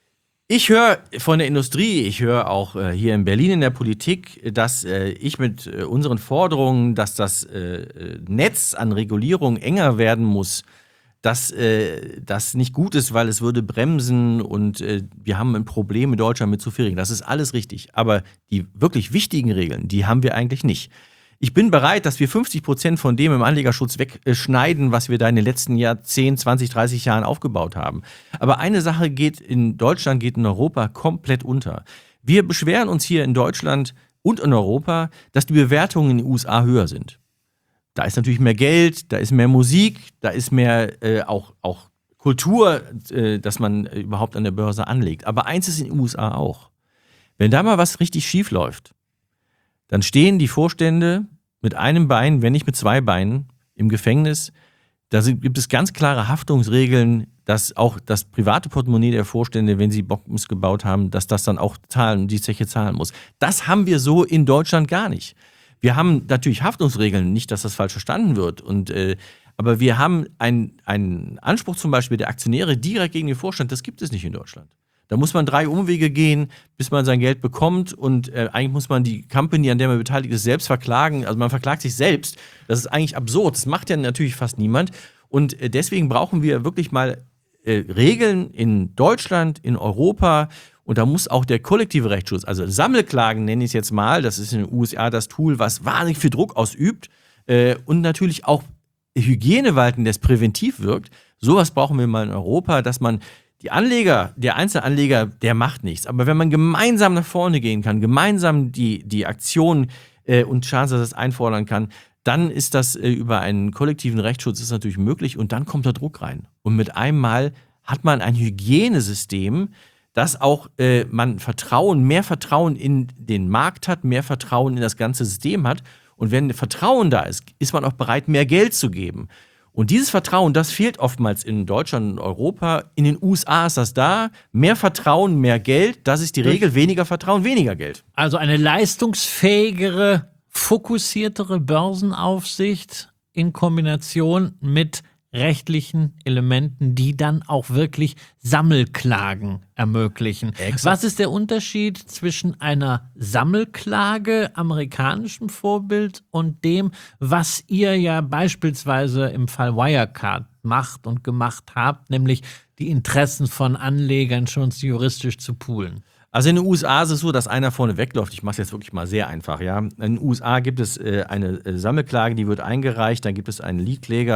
ich höre von der Industrie, ich höre auch äh, hier in Berlin in der Politik, dass äh, ich mit äh, unseren Forderungen, dass das äh, Netz an Regulierung enger werden muss, dass äh, das nicht gut ist, weil es würde bremsen und äh, wir haben ein Problem in Deutschland mit zu viel Regeln. Das ist alles richtig. Aber die wirklich wichtigen Regeln, die haben wir eigentlich nicht. Ich bin bereit, dass wir fünfzig Prozent von dem im Anlegerschutz wegschneiden, was wir da in den letzten Jahr zehn, zwanzig, dreißig Jahren aufgebaut haben. Aber eine Sache geht in Deutschland, geht in Europa komplett unter. Wir beschweren uns hier in Deutschland und in Europa, dass die Bewertungen in den U S A höher sind. Da ist natürlich mehr Geld, da ist mehr Musik, da ist mehr äh, auch, auch Kultur, äh, dass man äh, überhaupt an der Börse anlegt. Aber eins ist in den U S A auch. Wenn da mal was richtig schief läuft, dann stehen die Vorstände mit einem Bein, wenn nicht mit zwei Beinen, im Gefängnis. Da sind, gibt es ganz klare Haftungsregeln, dass auch das private Portemonnaie der Vorstände, wenn sie Bockmist gebaut haben, dass das dann auch zahlen, die Zeche zahlen muss. Das haben wir so in Deutschland gar nicht. Wir haben natürlich Haftungsregeln, nicht, dass das falsch verstanden wird. Und, äh, aber wir haben einen Anspruch zum Beispiel der Aktionäre direkt gegen den Vorstand, das gibt es nicht in Deutschland. Da muss man drei Umwege gehen, bis man sein Geld bekommt und äh, eigentlich muss man die Company, an der man beteiligt ist, selbst verklagen. Also man verklagt sich selbst. Das ist eigentlich absurd. Das macht ja natürlich fast niemand. Und äh, deswegen brauchen wir wirklich mal äh, Regeln in Deutschland, in Europa. Und da muss auch der kollektive Rechtsschutz, also Sammelklagen nenne ich es jetzt mal, das ist in den U S A das Tool, was wahnsinnig viel Druck ausübt äh, und natürlich auch Hygiene walten, das präventiv wirkt. Sowas brauchen wir mal in Europa, dass man die Anleger, der Einzelanleger, der macht nichts. Aber wenn man gemeinsam nach vorne gehen kann, gemeinsam die, die Aktion äh, und Schadensersatz einfordern kann, dann ist das äh, über einen kollektiven Rechtsschutz ist natürlich möglich und dann kommt der Druck rein. Und mit einem Mal hat man ein Hygienesystem, dass auch äh, man Vertrauen, mehr Vertrauen in den Markt hat, mehr Vertrauen in das ganze System hat. Und wenn Vertrauen da ist, ist man auch bereit, mehr Geld zu geben. Und dieses Vertrauen, das fehlt oftmals in Deutschland und Europa. In den U S A ist das da. Mehr Vertrauen, mehr Geld. Das ist die Regel. Weniger Vertrauen, weniger Geld. Also eine leistungsfähigere, fokussiertere Börsenaufsicht in Kombination mit rechtlichen Elementen, die dann auch wirklich Sammelklagen ermöglichen. Exakt. Was ist der Unterschied zwischen einer Sammelklage, amerikanischem Vorbild, und dem, was ihr ja beispielsweise im Fall Wirecard macht und gemacht habt, nämlich die Interessen von Anlegern schon juristisch zu poolen? Also in den U S A ist es so, dass einer vorne wegläuft. Ich mache es jetzt wirklich mal sehr einfach. Ja. In den U S A gibt es äh, eine äh, Sammelklage, die wird eingereicht. Dann gibt es einen Leadkläger,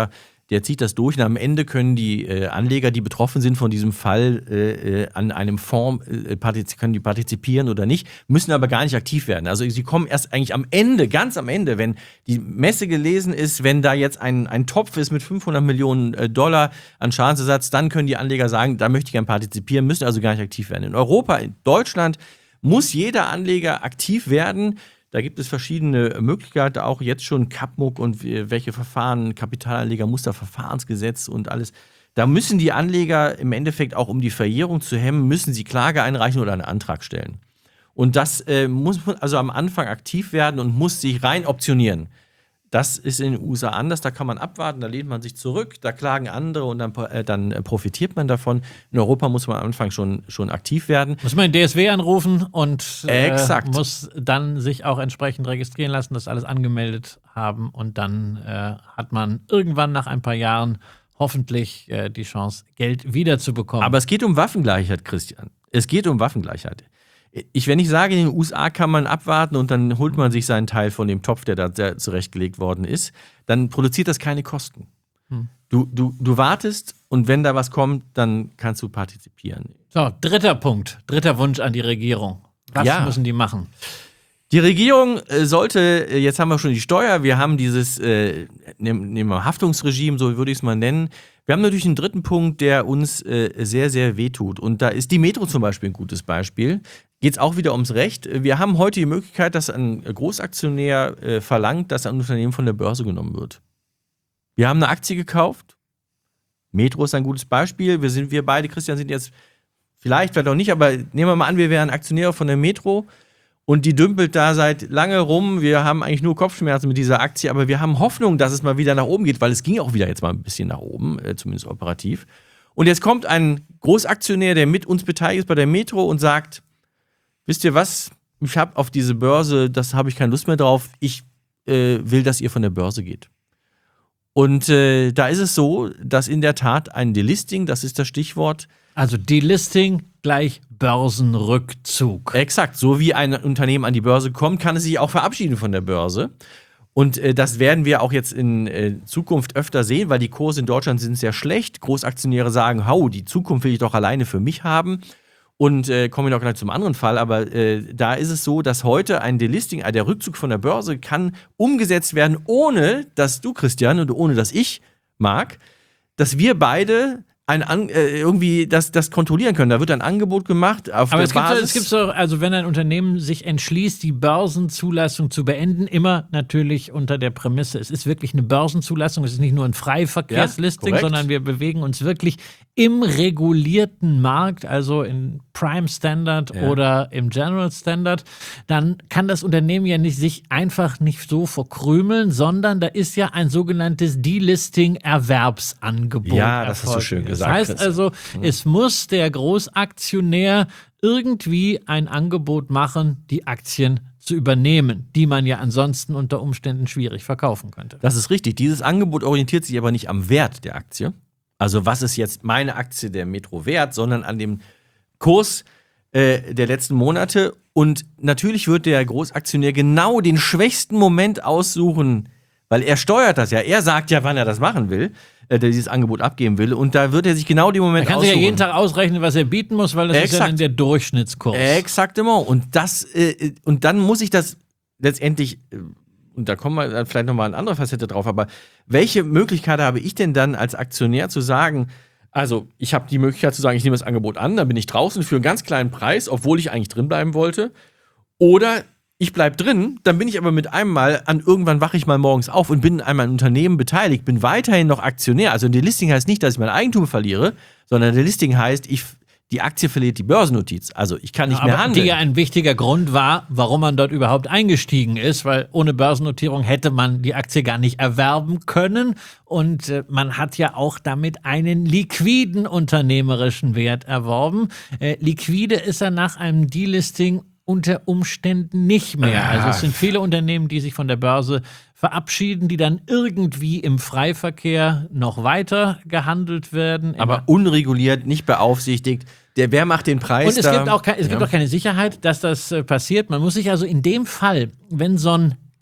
der zieht das durch und am Ende können die äh, Anleger, die betroffen sind von diesem Fall, äh, an einem Fonds, äh, partiz- können die partizipieren oder nicht, müssen aber gar nicht aktiv werden. Also sie kommen erst eigentlich am Ende, ganz am Ende, wenn die Messe gelesen ist, wenn da jetzt ein, ein Topf ist mit fünfhundert Millionen äh, Dollar an Schadensersatz, dann können die Anleger sagen, da möchte ich gerne partizipieren, müssen also gar nicht aktiv werden. In Europa, in Deutschland muss jeder Anleger aktiv werden. Da gibt es verschiedene Möglichkeiten, auch jetzt schon K A P M U K und welche Verfahren, Kapitalanlegermusterverfahrensgesetz und alles. Da müssen die Anleger im Endeffekt auch, um die Verjährung zu hemmen, müssen sie Klage einreichen oder einen Antrag stellen. Und das äh, muss also am Anfang aktiv werden und muss sich rein optionieren. Das ist in den U S A anders, da kann man abwarten, da lehnt man sich zurück, da klagen andere und dann, äh, dann profitiert man davon. In Europa muss man am Anfang schon, schon aktiv werden. Muss man den D S W anrufen und äh, Exakt. muss dann sich auch entsprechend registrieren lassen, das alles angemeldet haben und dann äh, hat man irgendwann nach ein paar Jahren hoffentlich äh, die Chance, Geld wiederzubekommen. Aber es geht um Waffengleichheit, Christian. Es geht um Waffengleichheit. Ich, wenn ich sage, in den U S A kann man abwarten und dann holt man sich seinen Teil von dem Topf, der da der zurechtgelegt worden ist, dann produziert das keine Kosten. Hm. Du, du, du wartest und wenn da was kommt, dann kannst du partizipieren. So, dritter Punkt, dritter Wunsch an die Regierung. Was ja. müssen die machen? Die Regierung sollte, jetzt haben wir schon die Steuer, wir haben dieses äh, nehmen wir Haftungsregime, so würde ich es mal nennen. Wir haben natürlich einen dritten Punkt, der uns äh, sehr, sehr wehtut. Und da ist die Metro zum Beispiel ein gutes Beispiel. Geht es auch wieder ums Recht. Wir haben heute die Möglichkeit, dass ein Großaktionär äh, verlangt, dass ein Unternehmen von der Börse genommen wird. Wir haben eine Aktie gekauft. Metro ist ein gutes Beispiel. Wir, sind, wir beide, Christian, sind jetzt vielleicht, vielleicht auch nicht, aber nehmen wir mal an, wir wären Aktionäre von der Metro. Und die dümpelt da seit lange rum. Wir haben eigentlich nur Kopfschmerzen mit dieser Aktie, aber wir haben Hoffnung, dass es mal wieder nach oben geht, weil es ging auch wieder jetzt mal ein bisschen nach oben, äh, zumindest operativ. Und jetzt kommt ein Großaktionär, der mit uns beteiligt ist bei der Metro und sagt, wisst ihr was, ich habe auf diese Börse, das habe ich keine Lust mehr drauf, ich äh, will, dass ihr von der Börse geht. Und äh, da ist es so, dass in der Tat ein Delisting, das ist das Stichwort. Also Delisting gleich Börsenrückzug. Exakt, so wie ein Unternehmen an die Börse kommt, kann es sich auch verabschieden von der Börse. Und äh, das werden wir auch jetzt in äh, Zukunft öfter sehen, weil die Kurse in Deutschland sind sehr schlecht. Großaktionäre sagen, hau, die Zukunft will ich doch alleine für mich haben. Und äh, kommen wir noch gleich zum anderen Fall, aber äh, da ist es so, dass heute ein Delisting, äh, der Rückzug von der Börse kann umgesetzt werden, ohne dass du, Christian, und ohne dass ich, Marc, dass wir beide ein An- äh, irgendwie das, das kontrollieren können. Da wird ein Angebot gemacht auf Aber der es gibt, Basis. so, es gibt so, also wenn ein Unternehmen sich entschließt, die Börsenzulassung zu beenden, immer natürlich unter der Prämisse, es ist wirklich eine Börsenzulassung, es ist nicht nur ein Freiverkehrslisting, Ja, sondern wir bewegen uns wirklich im regulierten Markt, also in Prime Standard Ja. oder im General Standard, dann kann das Unternehmen ja nicht sich einfach nicht so verkrümeln, sondern da ist ja ein sogenanntes Delisting-Erwerbsangebot. Ja, das hast du erfolgt. schön gesagt, Das heißt Christian. also, es muss der Großaktionär irgendwie ein Angebot machen, die Aktien zu übernehmen, die man ja ansonsten unter Umständen schwierig verkaufen könnte. Das ist richtig. Dieses Angebot orientiert sich aber nicht am Wert der Aktie. Also was ist jetzt meine Aktie der Metro wert, sondern an dem Kurs äh, der letzten Monate. Und natürlich wird der Großaktionär genau den schwächsten Moment aussuchen, weil er steuert das ja. Er sagt ja, wann er das machen will, äh, der dieses Angebot abgeben will. Und da wird er sich genau den Moment Er kann aussuchen. sich ja jeden Tag ausrechnen, was er bieten muss, weil das ist ja Exakt. dann der Durchschnittskurs. Exaktement. Und das, äh, und dann muss ich das letztendlich, äh, und da kommen wir vielleicht nochmal eine andere Facette drauf, aber welche Möglichkeit habe ich denn dann als Aktionär zu sagen, also ich habe die Möglichkeit zu sagen, ich nehme das Angebot an, dann bin ich draußen für einen ganz kleinen Preis, obwohl ich eigentlich drin bleiben wollte. Oder ich bleibe drin, dann bin ich aber mit einem Mal an, irgendwann wache ich mal morgens auf und bin in einem Unternehmen beteiligt, bin weiterhin noch Aktionär. Also ein Delisting heißt nicht, dass ich mein Eigentum verliere, sondern Delisting heißt, ich, die Aktie verliert die Börsennotiz. Also ich kann nicht Aber mehr handeln. die ja ein wichtiger Grund war, warum man dort überhaupt eingestiegen ist, weil ohne Börsennotierung hätte man die Aktie gar nicht erwerben können und äh, man hat ja auch damit einen liquiden unternehmerischen Wert erworben. Äh, liquide ist er nach einem Delisting unter Umständen nicht mehr. Also es sind viele Unternehmen, die sich von der Börse verabschieden, die dann irgendwie im Freiverkehr noch weiter gehandelt werden. Aber unreguliert, nicht beaufsichtigt. Der, wer macht den Preis Und es da? gibt auch, ke- es gibt Ja. auch keine Sicherheit, dass das äh, passiert. Man muss sich also in dem Fall, wenn so ein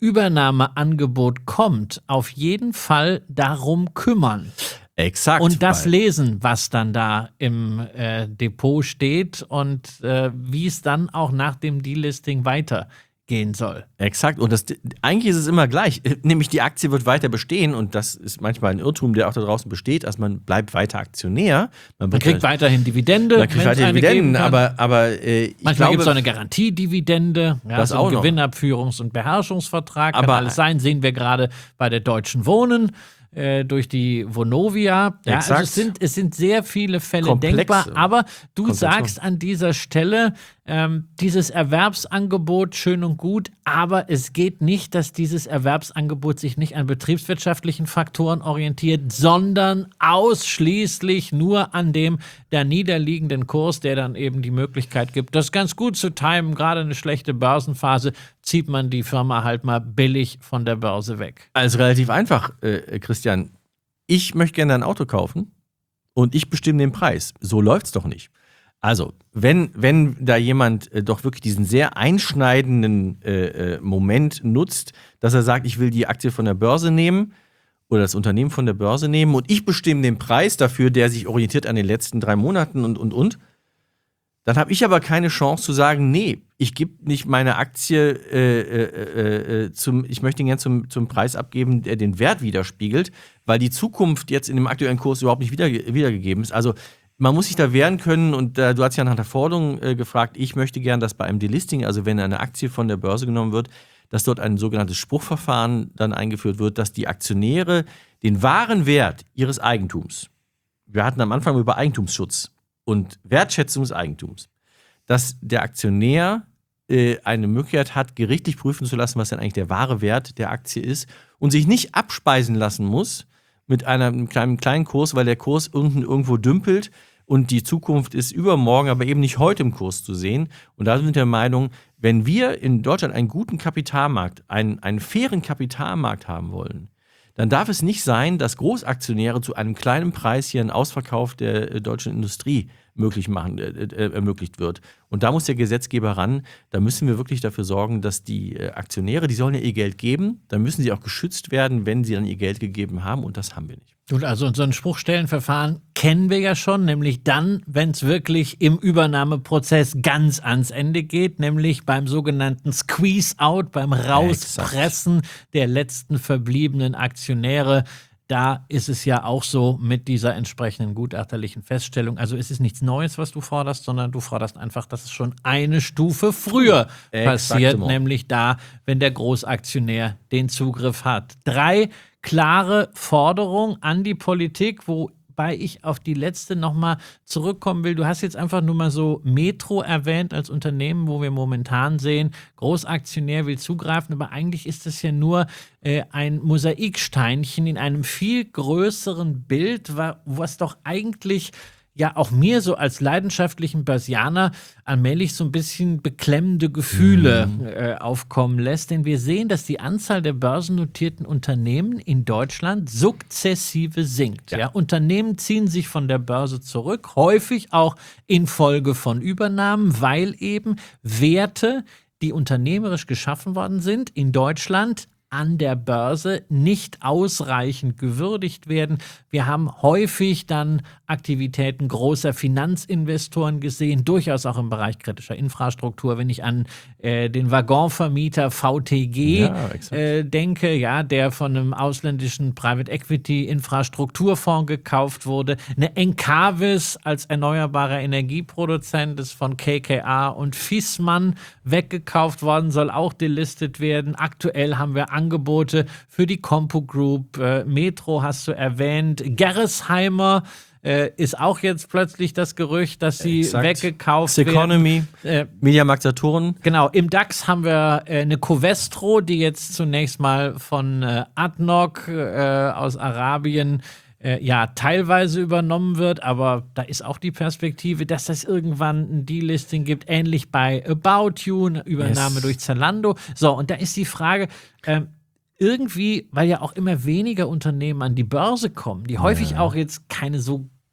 Übernahmeangebot kommt, auf jeden Fall darum kümmern. Exakt. Und das lesen, was dann da im äh, Depot steht und äh, wie es dann auch nach dem Delisting weitergehen soll. Exakt. Und das, eigentlich ist es immer gleich. Nämlich die Aktie wird weiter bestehen und das ist manchmal ein Irrtum, der auch da draußen besteht. Also man bleibt weiter Aktionär. Man, man kriegt halt, weiterhin Dividende. Man kriegt weiterhin Dividenden, aber, aber äh, ich manchmal gibt es auch eine Garantiedividende. Ja, das so auch ein noch. Gewinnabführungs- und Beherrschungsvertrag. Aber kann alles sein. Sehen wir gerade bei der Deutschen Wohnen. Durch die Vonovia. Ja, also es, sind, es sind sehr viele Fälle Komplexe denkbar, aber du Konzentration. sagst an dieser Stelle, ähm, dieses Erwerbsangebot schön und gut, aber es geht nicht, dass dieses Erwerbsangebot sich nicht an betriebswirtschaftlichen Faktoren orientiert, sondern ausschließlich nur an dem der niederliegenden Kurs, der dann eben die Möglichkeit gibt, das ganz gut zu timen. Gerade eine schlechte Börsenphase zieht man die Firma halt mal billig von der Börse weg. Also relativ einfach, äh, Christian. Ich möchte gerne ein Auto kaufen und ich bestimme den Preis. So läuft's doch nicht. Also, wenn, wenn da jemand äh, doch wirklich diesen sehr einschneidenden äh, äh, Moment nutzt, dass er sagt, ich will die Aktie von der Börse nehmen oder das Unternehmen von der Börse nehmen und ich bestimme den Preis dafür, der sich orientiert an den letzten drei Monaten und, und, und, dann habe ich aber keine Chance zu sagen, nee, ich gebe nicht meine Aktie, äh, äh, äh, zum, ich möchte ihn gerne zum, zum Preis abgeben, der den Wert widerspiegelt, weil die Zukunft jetzt in dem aktuellen Kurs überhaupt nicht wieder, wiedergegeben ist. Also man muss sich da wehren können und äh, du hast ja nach der Forderung äh, gefragt, ich möchte gern, dass bei einem Delisting, also wenn eine Aktie von der Börse genommen wird, dass dort ein sogenanntes Spruchverfahren dann eingeführt wird, dass die Aktionäre den wahren Wert ihres Eigentums, wir hatten am Anfang über Eigentumsschutz und Wertschätzung des Eigentums, dass der Aktionär äh, eine Möglichkeit hat, gerichtlich prüfen zu lassen, was denn eigentlich der wahre Wert der Aktie ist und sich nicht abspeisen lassen muss mit einem kleinen, kleinen Kurs, weil der Kurs unten irgendwo dümpelt und die Zukunft ist übermorgen, aber eben nicht heute im Kurs zu sehen. Und da sind wir der Meinung, wenn wir in Deutschland einen guten Kapitalmarkt, einen, einen fairen Kapitalmarkt haben wollen, dann darf es nicht sein, dass Großaktionäre zu einem kleinen Preis hier einen Ausverkauf der äh, deutschen Industrie möglich machen, äh, äh, ermöglicht wird. Und da muss der Gesetzgeber ran. Da müssen wir wirklich dafür sorgen, dass die äh, Aktionäre, die sollen ja ihr Geld geben, dann müssen sie auch geschützt werden, wenn sie dann ihr Geld gegeben haben. Und das haben wir nicht. Gut, also so ein Spruchstellenverfahren kennen wir ja schon, nämlich dann, wenn es wirklich im Übernahmeprozess ganz ans Ende geht, nämlich beim sogenannten Squeeze-Out, beim Rauspressen Exakt. der letzten verbliebenen Aktionäre. Da ist es ja auch so mit dieser entsprechenden gutachterlichen Feststellung. Also es ist nichts Neues, was du forderst, sondern du forderst einfach, dass es schon eine Stufe früher passiert, Exakt. nämlich da, wenn der Großaktionär den Zugriff hat. Drei klare Forderungen an die Politik, wobei ich auf die letzte nochmal zurückkommen will. Du hast jetzt einfach nur mal so Metro erwähnt als Unternehmen, wo wir momentan sehen, Großaktionär will zugreifen, aber eigentlich ist das ja nur äh, ein Mosaiksteinchen in einem viel größeren Bild, was doch eigentlich ja auch mir so als leidenschaftlichen Börsianer allmählich so ein bisschen beklemmende Gefühle mhm. äh, aufkommen lässt. Denn wir sehen, dass die Anzahl der börsennotierten Unternehmen in Deutschland sukzessive sinkt. Ja. Ja, Unternehmen ziehen sich von der Börse zurück, häufig auch infolge von Übernahmen, weil eben Werte, die unternehmerisch geschaffen worden sind, in Deutschland an der Börse nicht ausreichend gewürdigt werden. Wir haben häufig dann Aktivitäten großer Finanzinvestoren gesehen, durchaus auch im Bereich kritischer Infrastruktur. Wenn ich an äh, den Waggonvermieter V T G ja, äh, denke, ja, der von einem ausländischen Private Equity Infrastrukturfonds gekauft wurde. Eine Encavis als erneuerbarer Energieproduzent ist von K K A und Viessmann weggekauft worden, soll auch delistet werden. Aktuell haben wir Angebote für die Compo Group, äh, Metro hast du erwähnt, Gerresheimer äh, ist auch jetzt plötzlich das Gerücht, dass sie Exakt. weggekauft werden. Economy, äh, Mediamarkt Saturn. Genau, im DAX haben wir äh, eine Covestro, die jetzt zunächst mal von äh, Adnoc äh, aus Arabien äh, ja teilweise übernommen wird, aber da ist auch die Perspektive, dass das irgendwann ein Delisting gibt, ähnlich bei About You, eine Übernahme yes. durch Zalando. So, und da ist die Frage, ähm, irgendwie, weil ja auch immer weniger Unternehmen an die Börse kommen, die häufig ja. auch jetzt keine so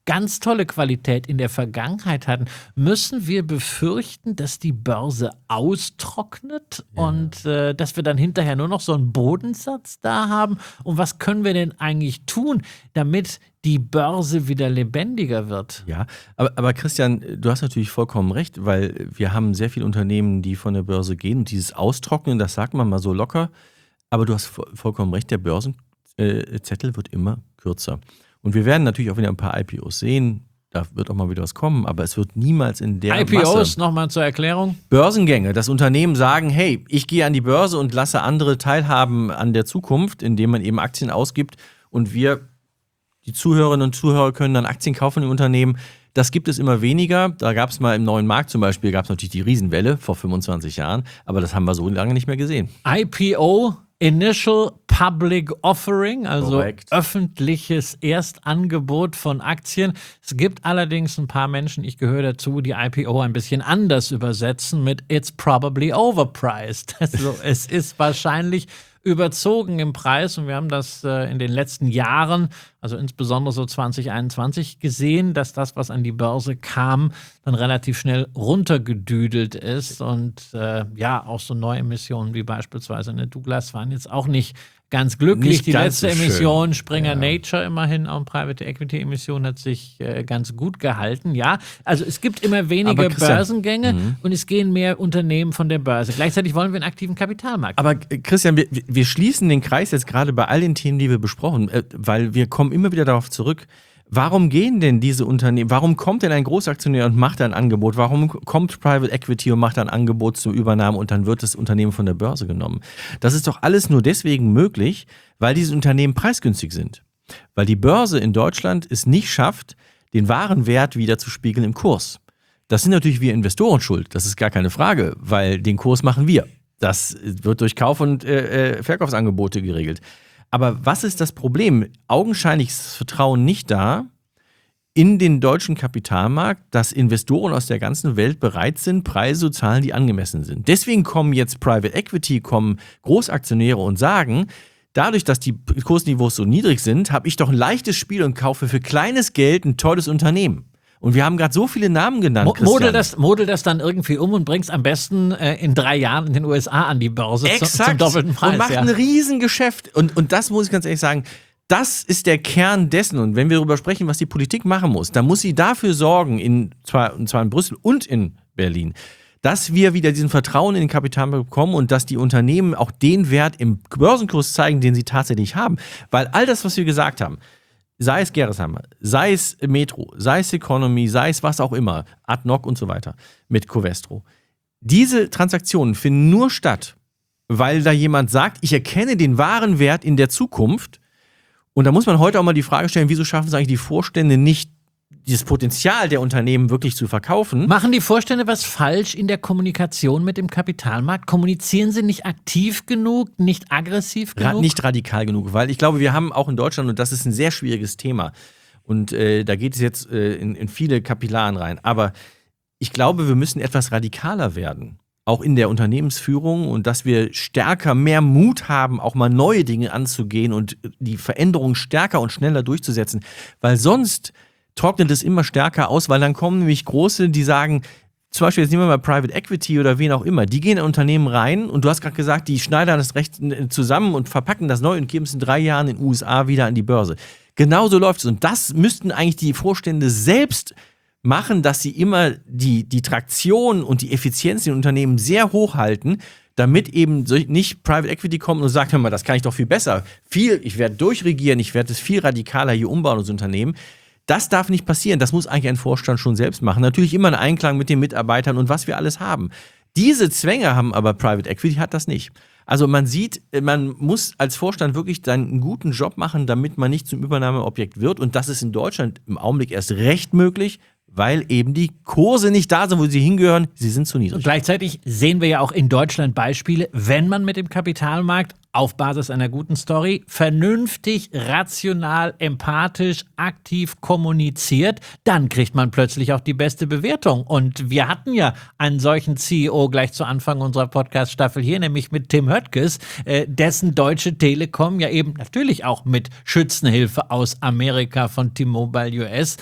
ganz tolle Qualität in der Vergangenheit hatten, müssen wir befürchten, dass die Börse austrocknet ja. und äh, dass wir dann hinterher nur noch so einen Bodensatz da haben? Und was können wir denn eigentlich tun, damit die Börse wieder lebendiger wird? Ja, aber, aber Christian, du hast natürlich vollkommen recht, weil wir haben sehr viele Unternehmen, die von der Börse gehen und dieses Austrocknen, das sagt man mal so locker, aber du hast vollkommen recht, der Börsenzettel wird immer kürzer. Und wir werden natürlich auch wieder ein paar I P Os sehen, da wird auch mal wieder was kommen, aber es wird niemals in der I P Os, Masse. nochmal zur Erklärung. Börsengänge, das Unternehmen sagen, hey, ich gehe an die Börse und lasse andere teilhaben an der Zukunft, indem man eben Aktien ausgibt und wir, die Zuhörerinnen und Zuhörer, können dann Aktien kaufen im Unternehmen. Das gibt es immer weniger. Da gab es mal im neuen Markt zum Beispiel, gab es natürlich die Riesenwelle vor fünfundzwanzig Jahren, aber das haben wir so lange nicht mehr gesehen. I P O, Initial Public Offering, also Korrekt. Öffentliches Erstangebot von Aktien. Es gibt allerdings ein paar Menschen, ich gehöre dazu, die I P O ein bisschen anders übersetzen mit It's probably overpriced. Also es ist wahrscheinlich überzogen im Preis und wir haben das äh, in den letzten Jahren, also insbesondere so zwanzig einundzwanzig, gesehen, dass das, was an die Börse kam, dann relativ schnell runtergedüdelt ist und äh, ja, auch so Neuemissionen wie beispielsweise eine Douglas waren jetzt auch nicht ganz glücklich. Nicht die ganz letzte so Emission, schön. Springer Ja. Nature immerhin, auch Private Equity Emission, hat sich äh, ganz gut gehalten. Ja, also es gibt immer weniger Aber Christian, Börsengänge mhm. und es gehen mehr Unternehmen von der Börse. Gleichzeitig wollen wir einen aktiven Kapitalmarkt. Aber äh, Christian, wir, wir schließen den Kreis jetzt gerade bei all den Themen, die wir besprochen, äh, weil wir kommen immer wieder darauf zurück, warum gehen denn diese Unternehmen, warum kommt denn ein Großaktionär und macht ein Angebot, warum kommt Private Equity und macht ein Angebot zur Übernahme und dann wird das Unternehmen von der Börse genommen? Das ist doch alles nur deswegen möglich, weil diese Unternehmen preisgünstig sind. Weil die Börse in Deutschland es nicht schafft, den wahren Wert wieder zu spiegeln im Kurs. Das sind natürlich wir Investoren schuld, das ist gar keine Frage, weil den Kurs machen wir. Das wird durch Kauf- und äh, Verkaufsangebote geregelt. Aber was ist das Problem? Augenscheinlich ist das Vertrauen nicht da in den deutschen Kapitalmarkt, dass Investoren aus der ganzen Welt bereit sind, Preise zu zahlen, die angemessen sind. Deswegen kommen jetzt Private Equity, kommen Großaktionäre und sagen, dadurch, dass die Kursniveaus so niedrig sind, habe ich doch ein leichtes Spiel und kaufe für kleines Geld ein tolles Unternehmen. Und wir haben gerade so viele Namen genannt, Mo- Christian. Model das, model das dann irgendwie um und bringst am besten äh, in drei Jahren in den U S A an die Börse zum, zum doppelten Preis. Und macht ja. ein Riesengeschäft. Und, und das muss ich ganz ehrlich sagen, das ist der Kern dessen. Und wenn wir darüber sprechen, was die Politik machen muss, dann muss sie dafür sorgen, in, zwar, und zwar in Brüssel und in Berlin, dass wir wieder diesen Vertrauen in den Kapitalmarkt bekommen und dass die Unternehmen auch den Wert im Börsenkurs zeigen, den sie tatsächlich haben. Weil all das, was wir gesagt haben, sei es Gerresheimer, sei es Metro, sei es Economy, sei es was auch immer, Adnoc und so weiter mit Covestro. Diese Transaktionen finden nur statt, weil da jemand sagt, ich erkenne den wahren Wert in der Zukunft. Und da muss man heute auch mal die Frage stellen, wieso schaffen es eigentlich die Vorstände nicht, dieses Potenzial der Unternehmen wirklich zu verkaufen? Machen die Vorstände was falsch in der Kommunikation mit dem Kapitalmarkt? Kommunizieren sie nicht aktiv genug, nicht aggressiv genug? Ra- nicht radikal genug, weil ich glaube, wir haben auch in Deutschland, und das ist ein sehr schwieriges Thema, und äh, da geht es jetzt äh, in, in viele Kapillaren rein, aber ich glaube, wir müssen etwas radikaler werden, auch in der Unternehmensführung, und dass wir stärker, mehr Mut haben, auch mal neue Dinge anzugehen und die Veränderungen stärker und schneller durchzusetzen, weil sonst trocknet es immer stärker aus, weil dann kommen nämlich Große, die sagen, zum Beispiel jetzt nehmen wir mal Private Equity oder wen auch immer, die gehen in Unternehmen rein und du hast gerade gesagt, die schneidern das recht zusammen und verpacken das neu und geben es in drei Jahren in den U S A wieder an die Börse. Genauso läuft es, und das müssten eigentlich die Vorstände selbst machen, dass sie immer die, die Traktion und die Effizienz in den Unternehmen sehr hoch halten, damit eben nicht Private Equity kommt und sagt, hör mal, das kann ich doch viel besser. Viel, ich werde durchregieren, ich werde es viel radikaler hier umbauen, das Unternehmen. Das darf nicht passieren. Das muss eigentlich ein Vorstand schon selbst machen. Natürlich immer in Einklang mit den Mitarbeitern und was wir alles haben. Diese Zwänge haben aber Private Equity, hat das nicht. Also man sieht, man muss als Vorstand wirklich dann einen guten Job machen, damit man nicht zum Übernahmeobjekt wird. Und das ist in Deutschland im Augenblick erst recht möglich, weil eben die Kurse nicht da sind, wo sie hingehören. Sie sind zu niedrig. Und gleichzeitig sehen wir ja auch in Deutschland Beispiele, wenn man mit dem Kapitalmarkt auf Basis einer guten Story vernünftig, rational, empathisch, aktiv kommuniziert, dann kriegt man plötzlich auch die beste Bewertung. Und wir hatten ja einen solchen C E O gleich zu Anfang unserer Podcast-Staffel hier, nämlich mit Tim Höttges, äh, dessen Deutsche Telekom ja eben natürlich auch mit Schützenhilfe aus Amerika von T-Mobile U S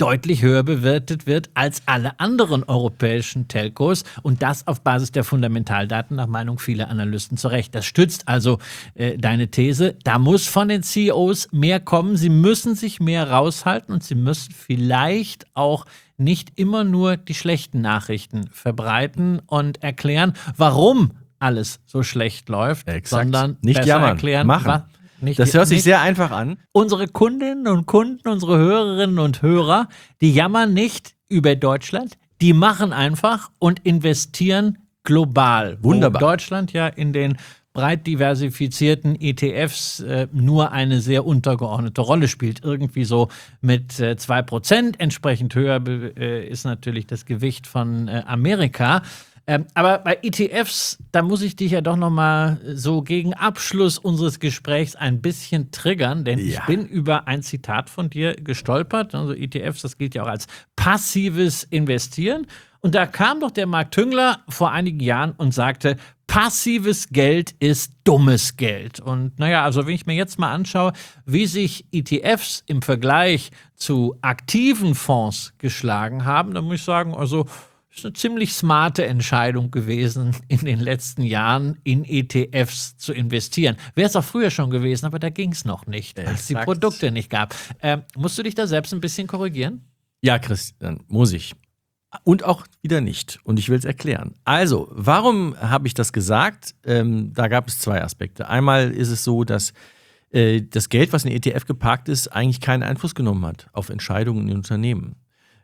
deutlich höher bewertet wird als alle anderen europäischen Telcos und das auf Basis der Fundamentaldaten nach Meinung vieler Analysten zu Recht. Das stützt also äh, deine These. Da muss von den C E Os mehr kommen. Sie müssen sich mehr raushalten und sie müssen vielleicht auch nicht immer nur die schlechten Nachrichten verbreiten und erklären, warum alles so schlecht läuft, Exakt. sondern nicht besser jammern, erklären, machen. was Nicht, das hört sich nicht. sehr einfach an. Unsere Kundinnen und Kunden, unsere Hörerinnen und Hörer, die jammern nicht über Deutschland, die machen einfach und investieren global. Wunderbar. Wo Deutschland ja in den breit diversifizierten E T Fs äh, nur eine sehr untergeordnete Rolle spielt. Irgendwie so mit äh, zwei Prozent. Entsprechend höher äh, ist natürlich das Gewicht von äh, Amerika. Ähm, aber bei E T Fs, da muss ich dich ja doch noch mal so gegen Abschluss unseres Gesprächs ein bisschen triggern, denn ja. ich bin über ein Zitat von dir gestolpert. Also E T Fs, das gilt ja auch als passives Investieren. Und da kam doch der Marc Tüngler vor einigen Jahren und sagte, passives Geld ist dummes Geld. Und naja, also wenn ich mir jetzt mal anschaue, wie sich E T Fs im Vergleich zu aktiven Fonds geschlagen haben, dann muss ich sagen, also ist eine ziemlich smarte Entscheidung gewesen, in den letzten Jahren in E T Fs zu investieren. Wäre es auch früher schon gewesen, aber da ging es noch nicht, als es die Produkte nicht gab. Ähm, musst du dich da selbst ein bisschen korrigieren? Ja, Christian, muss ich. Und auch wieder nicht. Und ich will es erklären. Also, warum habe ich das gesagt? Ähm, da gab es zwei Aspekte. Einmal ist es so, dass äh, das Geld, was in E T F geparkt ist, eigentlich keinen Einfluss genommen hat auf Entscheidungen in Unternehmen.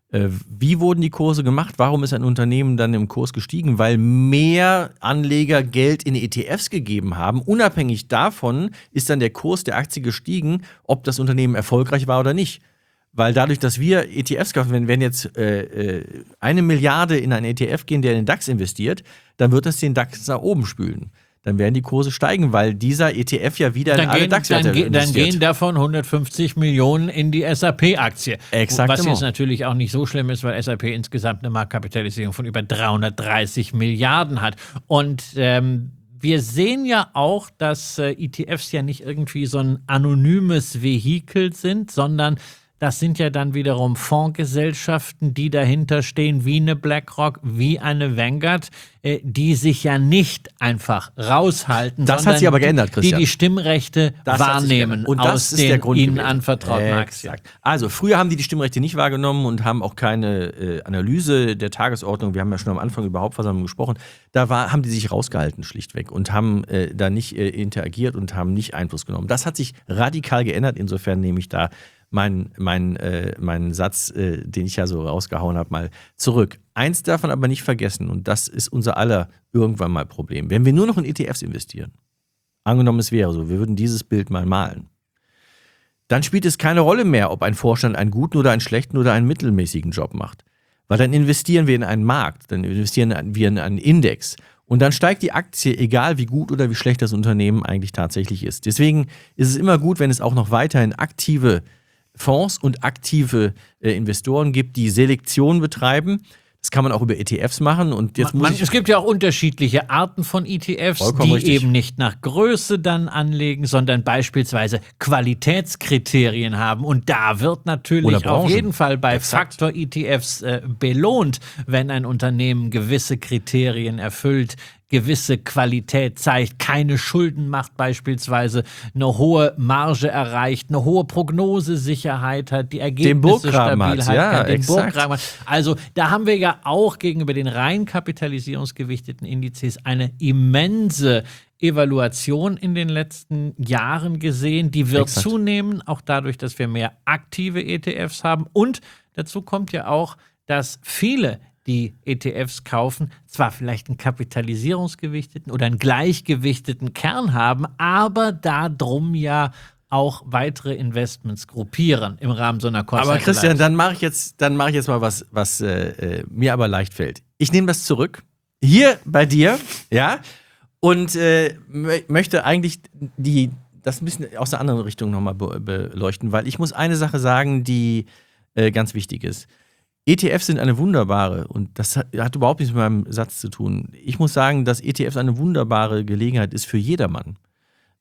Wie wurden die Kurse gemacht? Warum ist ein Unternehmen dann im Kurs gestiegen? Weil mehr Anleger Geld in E T Fs gegeben haben. Unabhängig davon ist dann der Kurs der Aktie gestiegen, ob das Unternehmen erfolgreich war oder nicht. Weil dadurch, dass wir E T Fs kaufen, wenn, wenn jetzt äh, eine Milliarde in einen E T F gehen, der in den DAX investiert, dann wird das den DAX nach oben spülen. Dann werden die Kurse steigen, weil dieser E T F ja wieder in alle DAX-Werte investiert. Dann gehen davon hundertfünfzig Millionen in die S A P-Aktie. Exakt. Was jetzt natürlich auch nicht so schlimm ist, weil S A P insgesamt eine Marktkapitalisierung von über dreihundertdreißig Milliarden hat. Und ähm, wir sehen ja auch, dass äh, E T Fs ja nicht irgendwie so ein anonymes Vehikel sind, sondern das sind ja dann wiederum Fondsgesellschaften, die dahinter stehen, wie eine BlackRock, wie eine Vanguard, äh, die sich ja nicht einfach raushalten, das sondern hat sich aber geändert, Christian. die die Stimmrechte das wahrnehmen und das aus ist den der Grund ihnen gewesen. anvertrauten äh, Aktien. Also früher haben die die Stimmrechte nicht wahrgenommen und haben auch keine äh, Analyse der Tagesordnung, wir haben ja schon am Anfang über Hauptversammlung gesprochen, da war, haben die sich rausgehalten schlichtweg und haben äh, da nicht äh, interagiert und haben nicht Einfluss genommen. Das hat sich radikal geändert, insofern nehme ich da Mein, mein, äh, meinen Satz, äh, den ich ja so rausgehauen habe, mal zurück. Eins darf man aber nicht vergessen, und das ist unser aller irgendwann mal Problem. Wenn wir nur noch in E T Fs investieren, angenommen es wäre so, wir würden dieses Bild mal malen, dann spielt es keine Rolle mehr, ob ein Vorstand einen guten oder einen schlechten oder einen mittelmäßigen Job macht. Weil dann investieren wir in einen Markt, dann investieren wir in einen Index. Und dann steigt die Aktie, egal wie gut oder wie schlecht das Unternehmen eigentlich tatsächlich ist. Deswegen ist es immer gut, wenn es auch noch weiterhin aktive Fonds und aktive äh, Investoren gibt, die Selektion betreiben. Das kann man auch über E T Fs machen. Und jetzt man, muss man, ich es gibt ja auch unterschiedliche Arten von E T Fs, Vollkommen die richtig. eben nicht nach Größe dann anlegen, sondern beispielsweise Qualitätskriterien haben. Und da wird natürlich Oder auf Branchen. jeden Fall bei Exakt. Faktor-E T Fs äh, belohnt, wenn ein Unternehmen gewisse Kriterien erfüllt, gewisse Qualität zeigt, keine Schulden macht beispielsweise, eine hohe Marge erreicht, eine hohe Prognosesicherheit hat, die Ergebnisse Den Burggraben stabil hat, hat, ja, kann, den exakt. Burggraben hat. Also da haben wir ja auch gegenüber den rein kapitalisierungsgewichteten Indizes eine immense Evaluation in den letzten Jahren gesehen. Die wird Exakt. zunehmen, auch dadurch, dass wir mehr aktive E T Fs haben. Und dazu kommt ja auch, dass viele die E T Fs kaufen, zwar vielleicht einen kapitalisierungsgewichteten oder einen gleichgewichteten Kern haben, aber darum ja auch weitere Investments gruppieren im Rahmen so einer Kosten. Aber Christian, dann mache ich jetzt, dann mache ich jetzt mal was, was äh, mir aber leicht fällt. Ich nehme das zurück. Hier bei dir, ja, und äh, m- möchte eigentlich die, das ein bisschen aus der anderen Richtung nochmal be- beleuchten, weil ich muss eine Sache sagen, die äh, ganz wichtig ist. E T Fs sind eine wunderbare, und das hat, hat überhaupt nichts mit meinem Satz zu tun. Ich muss sagen, dass E T Fs eine wunderbare Gelegenheit ist für jedermann.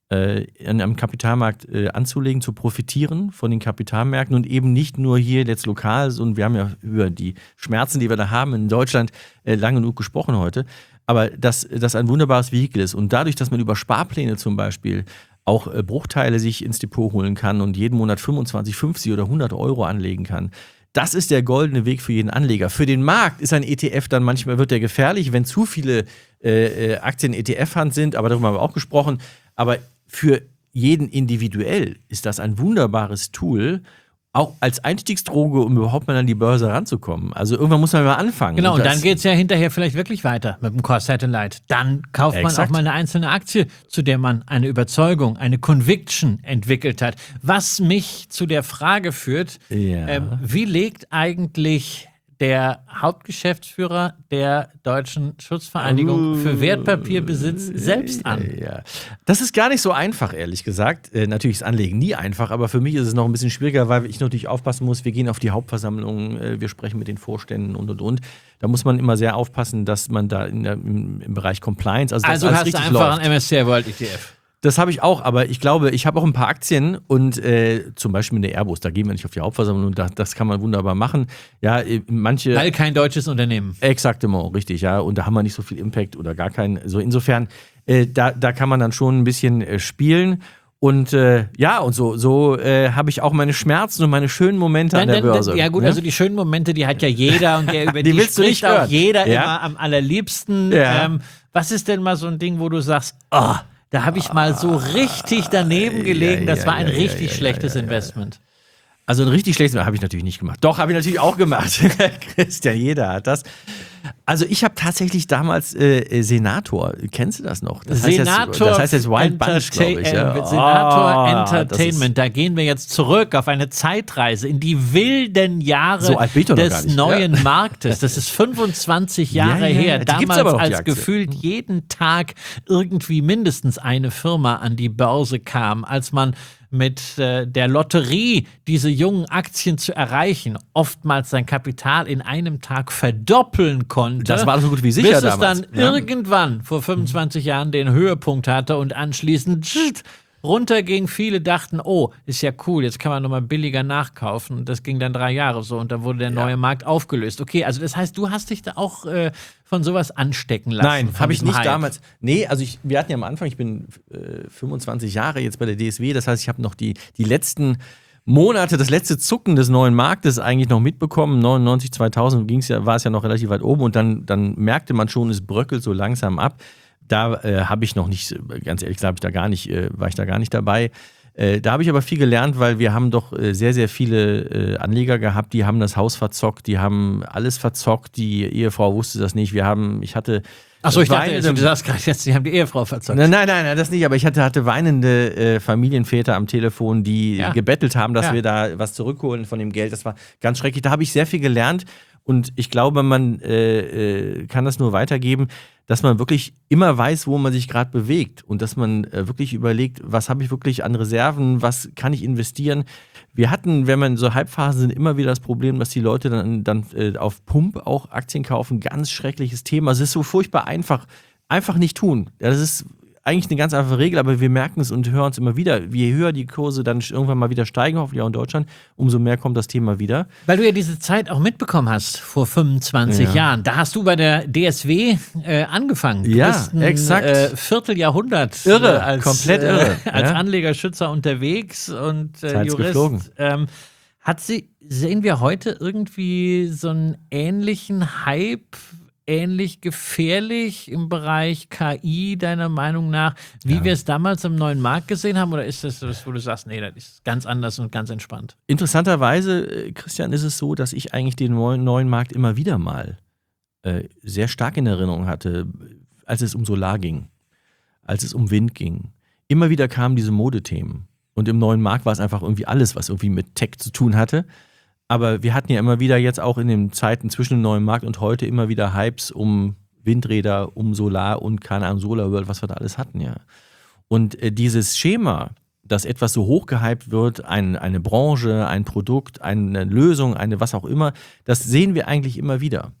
äh, am Kapitalmarkt äh, anzulegen, zu profitieren von den Kapitalmärkten und eben nicht nur hier jetzt lokal, und wir haben ja über die Schmerzen, die wir da haben in Deutschland, äh, lange genug gesprochen heute, aber dass das ein wunderbares Vehikel ist und dadurch, dass man über Sparpläne zum Beispiel auch äh, Bruchteile sich ins Depot holen kann und jeden Monat fünfundzwanzig, fünfzig oder hundert Euro anlegen kann, das ist der goldene Weg für jeden Anleger. Für den Markt ist ein E T F dann manchmal, wird der gefährlich, wenn zu viele äh, Aktien E T F-Hand sind, aber darüber haben wir auch gesprochen. Aber für jeden individuell ist das ein wunderbares Tool, auch als Einstiegsdroge, um überhaupt mal an die Börse ranzukommen. Also irgendwann muss man mal anfangen. Genau, und, und dann geht es ja hinterher vielleicht wirklich weiter mit dem Core Satellite. Dann kauft man Exakt. auch mal eine einzelne Aktie, zu der man eine Überzeugung, eine Conviction entwickelt hat. Was mich zu der Frage führt, Ja. ähm, wie legt eigentlich der Hauptgeschäftsführer der Deutschen Schutzvereinigung für Wertpapierbesitz selbst an? Ja. Das ist gar nicht so einfach, ehrlich gesagt. Äh, natürlich ist Anlegen nie einfach, aber für mich ist es noch ein bisschen schwieriger, weil ich natürlich aufpassen muss, wir gehen auf die Hauptversammlung, äh, wir sprechen mit den Vorständen und, und, und. Da muss man immer sehr aufpassen, dass man da in der, im, im Bereich Compliance, also, Also dass alles hast du richtig einfach läuft. ein M S C I World E T F. Das habe ich auch, aber ich glaube, ich habe auch ein paar Aktien und äh, zum Beispiel eine Airbus, da gehen wir nicht auf die Hauptversammlung und da, das kann man wunderbar machen. Ja, äh, manche. Weil kein deutsches Unternehmen. Exaktement, richtig, ja. Und da haben wir nicht so viel Impact oder gar keinen. So insofern, äh, da, da kann man dann schon ein bisschen äh, spielen. Und äh, ja, und so, so äh, habe ich auch meine Schmerzen und meine schönen Momente Dann, an der dann, Börse. ja gut, ne? also die schönen Momente, die hat ja jeder und der, über die, Die willst du spricht nicht auch hören. jeder Ja. immer am allerliebsten. Ja. Ähm, was ist denn mal so ein Ding, wo du sagst, oh, da habe ich mal so richtig daneben gelegen, ja, das war ein ja, ja, richtig ja, schlechtes ja, ja, ja. Investment. Also ein richtig schlechtes habe ich natürlich nicht gemacht. Doch, habe ich natürlich auch gemacht. Christian, jeder hat das. Also ich habe tatsächlich damals äh, Senator, kennst du das noch? Das Senator, heißt jetzt, das heißt jetzt Wild Bunch, glaube ich. Ja. äh, Senator Oh, Entertainment, da gehen wir jetzt zurück auf eine Zeitreise in die wilden Jahre So alt bin ich doch noch gar des nicht. neuen Ja. Marktes. Das ist fünfundzwanzig Jahre Ja, ja, her. die gibt's Damals, aber noch, die als Aktie. gefühlt jeden Tag irgendwie mindestens eine Firma an die Börse kam, als man mit äh, der Lotterie diese jungen Aktien zu erreichen, oftmals sein Kapital in einem Tag verdoppeln konnte. Das war so gut wie sicher bis damals. es dann Ja. irgendwann vor fünfundzwanzig Jahren den Höhepunkt hatte und anschließend tschit, runterging. Viele dachten, oh, ist ja cool, jetzt kann man nochmal billiger nachkaufen. Und das ging dann drei Jahre so und dann wurde der neue Markt aufgelöst. Okay, also das heißt, du hast dich da auch äh, von sowas anstecken lassen. Nein, von habe ich diesem nicht Hype. damals. Nee, also ich, wir hatten ja am Anfang, ich bin äh, fünfundzwanzig Jahre jetzt bei der D S W, das heißt, ich habe noch die, die letzten Monate, das letzte Zucken des neuen Marktes eigentlich noch mitbekommen. neunundneunzig, zweitausend ging's ja, war es ja noch relativ weit oben und dann, dann merkte man schon, es bröckelt so langsam ab. Da äh, habe ich noch nicht, ganz ehrlich gesagt, ich da gar nicht, äh, war ich da gar nicht dabei. Äh, da habe ich aber viel gelernt, weil wir haben doch äh, sehr, sehr viele äh, Anleger gehabt, die haben das Haus verzockt, die haben alles verzockt, die Ehefrau wusste das nicht. Wir haben, ich hatte Achso, ich dachte, weinende- du sagst gerade jetzt, sie haben die Ehefrau verzockt. Nein, nein, nein, nein, das nicht, aber ich hatte, hatte weinende äh, Familienväter am Telefon, die Ja. gebettelt haben, dass Ja. wir da was zurückholen von dem Geld. Das war ganz schrecklich. Da habe ich sehr viel gelernt und ich glaube, man äh, äh, kann das nur weitergeben, dass man wirklich immer weiß, wo man sich gerade bewegt und dass man äh, wirklich überlegt, was habe ich wirklich an Reserven, was kann ich investieren. Wir hatten, wenn man in so Halbphasen sind, immer wieder das Problem, dass die Leute dann, dann äh, auf Pump auch Aktien kaufen. Ganz schreckliches Thema. Es ist so furchtbar einfach. Einfach nicht tun. Ja, das ist eigentlich eine ganz einfache Regel, aber wir merken es und hören es immer wieder. Je höher die Kurse dann irgendwann mal wieder steigen, hoffentlich auch in Deutschland, umso mehr kommt das Thema wieder. Weil du ja diese Zeit auch mitbekommen hast vor fünfundzwanzig Ja. Jahren. Da hast du bei der D S W äh, angefangen. Du Ja, bist ein, exakt. Äh, Vierteljahrhundert Irre, äh, als, komplett irre, Äh, als ja. Anlegerschützer unterwegs und äh, Zeit ist Jurist. geflogen. Ähm, hat sie, sehen wir heute irgendwie so einen ähnlichen Hype, ähnlich gefährlich im Bereich K I, deiner Meinung nach, wie Ja. wir es damals im neuen Markt gesehen haben? Oder ist das das, wo du sagst, nee, das ist ganz anders und ganz entspannt? Interessanterweise, äh, Christian, ist es so, dass ich eigentlich den neuen, neuen Markt immer wieder mal äh, sehr stark in Erinnerung hatte, als es um Solar ging, als es um Wind ging. Immer wieder kamen diese Modethemen. Und im neuen Markt war es einfach irgendwie alles, was irgendwie mit Tech zu tun hatte. Aber wir hatten ja immer wieder jetzt auch in den Zeiten zwischen dem neuen Markt und heute immer wieder Hypes um Windräder, um Solar und keine Ahnung, Solar World, was wir da alles hatten, ja. Und äh, dieses Schema, dass etwas so hochgehypt wird, ein, eine Branche, ein Produkt, eine Lösung, eine was auch immer, das sehen wir eigentlich immer wieder.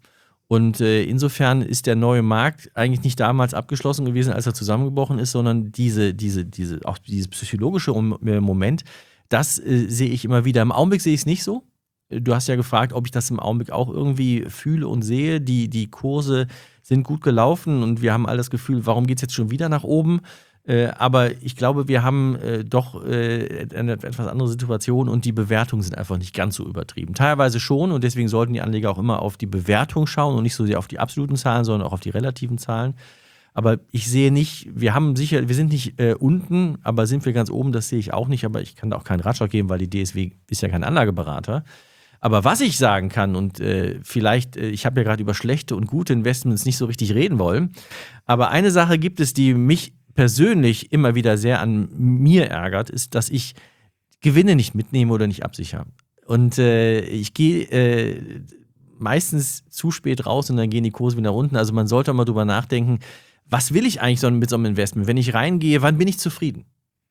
Und äh, insofern ist der neue Markt eigentlich nicht damals abgeschlossen gewesen, als er zusammengebrochen ist, sondern diese, diese, diese, auch dieses psychologische Moment, das äh, sehe ich immer wieder. Im Augenblick sehe ich es nicht so. Du hast ja gefragt, ob ich das im Augenblick auch irgendwie fühle und sehe. Die, die Kurse sind gut gelaufen und wir haben all das Gefühl, warum geht es jetzt schon wieder nach oben? Äh, aber ich glaube, wir haben äh, doch äh, eine etwas andere Situation und die Bewertungen sind einfach nicht ganz so übertrieben. Teilweise schon und deswegen sollten die Anleger auch immer auf die Bewertung schauen und nicht so sehr auf die absoluten Zahlen, sondern auch auf die relativen Zahlen. Aber ich sehe nicht, wir haben sicher, wir sind nicht äh, unten, aber sind wir ganz oben, das sehe ich auch nicht. Aber ich kann da auch keinen Ratschlag geben, weil die D S W ist ja kein Anlageberater. Aber was ich sagen kann, und äh, vielleicht, äh, ich habe ja gerade über schlechte und gute Investments nicht so richtig reden wollen, aber eine Sache gibt es, die mich persönlich immer wieder sehr an mir ärgert, ist, dass ich Gewinne nicht mitnehme oder nicht absichere. Und äh, ich gehe äh, meistens zu spät raus und dann gehen die Kurse wieder unten. Also man sollte mal drüber nachdenken, was will ich eigentlich so mit so einem Investment? Wenn ich reingehe, wann bin ich zufrieden?